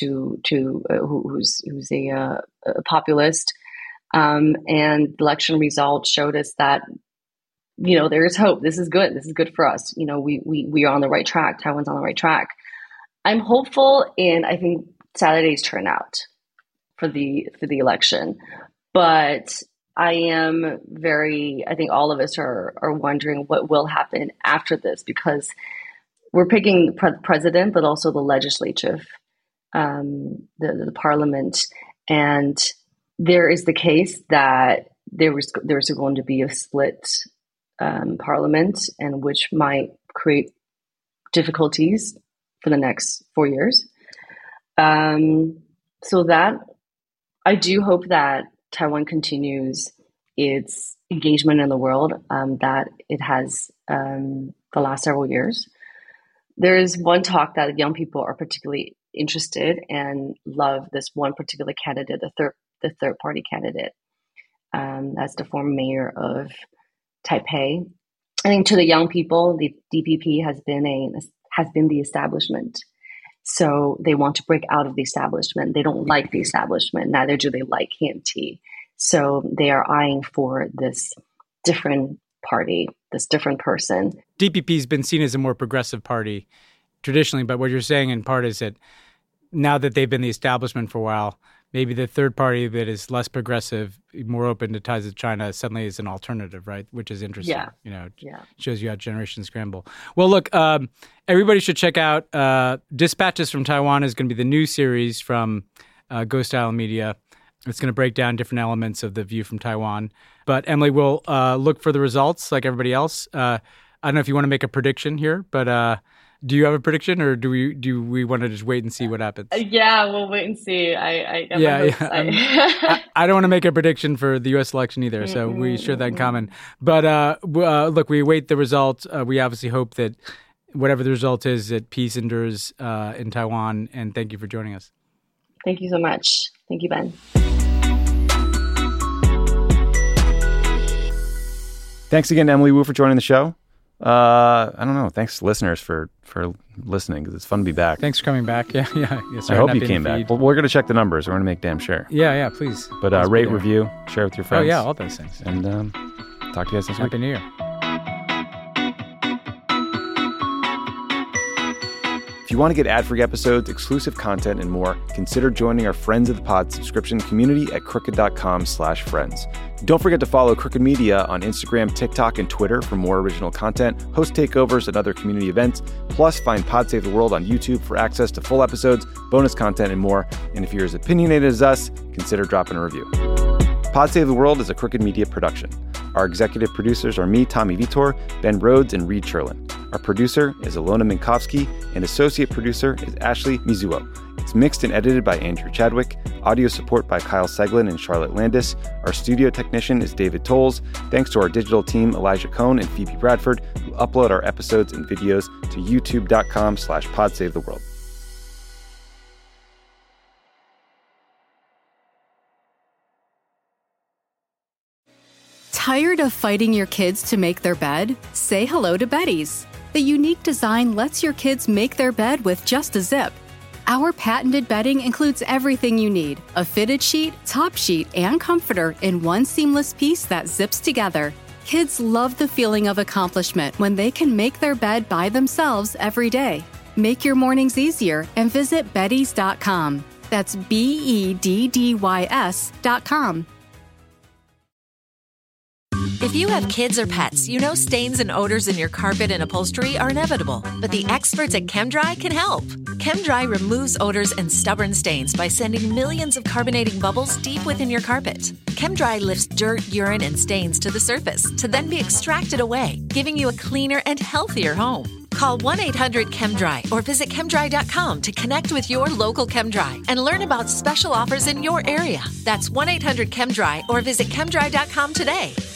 who's a populist. And the election results showed us that, there is hope. This is good. This is good for us. We are on the right track. Taiwan's on the right track. I'm hopeful in, I think, Saturday's turnout for the election. But I think all of us are wondering what will happen after this, because we're picking the president, but also the legislative, the parliament. And there is the case that there's going to be a split parliament, and which might create difficulties for the next 4 years. So that I do hope that Taiwan continues its engagement in the world that it has the last several years. There is one talk that young people are particularly interested and love this one particular candidate, the third party candidate. That's the former mayor of Taipei. I think to the young people, the DPP has been the establishment. So they want to break out of the establishment. They don't like the establishment. Neither do they like KMT. So they are eyeing for this different party, this different person. DPP has been seen as a more progressive party traditionally, but what you're saying in part is that now that they've been the establishment for a while, maybe the third party that is less progressive, more open to ties with China, suddenly is an alternative, right? Which is interesting. Shows you how generations scramble. Well, look, everybody should check out Dispatches from Taiwan is going to be the new series from Ghost Island Media. It's going to break down different elements of the view from Taiwan. But Emily, we'll look for the results like everybody else. I don't know if you want to make a prediction here, but do you have a prediction, or do we want to just wait and see what happens? Yeah, we'll wait and see. I don't want to make a prediction for the U.S. election either, so we share that in common. But look, we await the result. We obviously hope that whatever the result is, that peace endures in Taiwan. And thank you for joining us. Thank you so much. Thank you, Ben. Thanks again, Emily Wu, for joining the show. I don't know. Thanks, listeners, for listening, because it's fun to be back. Thanks for coming back. Yeah. I hope you came back. Well, we're going to check the numbers. We're going to make damn sure. Yeah, please. But rate, review, share with your friends. Oh, yeah, all those things. And talk to you guys next week. Happy New Year. If you want to get ad-free episodes, exclusive content, and more, consider joining our Friends of the Pod subscription community at crooked.com/friends. Don't forget to follow Crooked Media on Instagram, TikTok, and Twitter for more original content, host takeovers, and other community events. Plus, find Pod Save the World on YouTube for access to full episodes, bonus content, and more. And if you're as opinionated as us, consider dropping a review. Pod Save the World is a Crooked Media production. Our executive producers are me, Tommy Vitor, Ben Rhodes, and Reed Cherlin. Our producer is Alona Minkowski, and associate producer is Ashley Mizuo. It's mixed and edited by Andrew Chadwick. Audio support by Kyle Seglin and Charlotte Landis. Our studio technician is David Tolles. Thanks to our digital team, Elijah Cohn and Phoebe Bradford, who upload our episodes and videos to youtube.com/podsavetheworld. Tired of fighting your kids to make their bed? Say hello to Betty's. The unique design lets your kids make their bed with just a zip. Our patented bedding includes everything you need: a fitted sheet, top sheet, and comforter in one seamless piece that zips together. Kids love the feeling of accomplishment when they can make their bed by themselves every day. Make your mornings easier and visit beddys.com. That's BEDDYS.com. If you have kids or pets, you know stains and odors in your carpet and upholstery are inevitable. But the experts at ChemDry can help. ChemDry removes odors and stubborn stains by sending millions of carbonating bubbles deep within your carpet. ChemDry lifts dirt, urine, and stains to the surface to then be extracted away, giving you a cleaner and healthier home. Call 1-800-ChemDry or visit ChemDry.com to connect with your local ChemDry and learn about special offers in your area. That's 1-800-ChemDry or visit ChemDry.com today.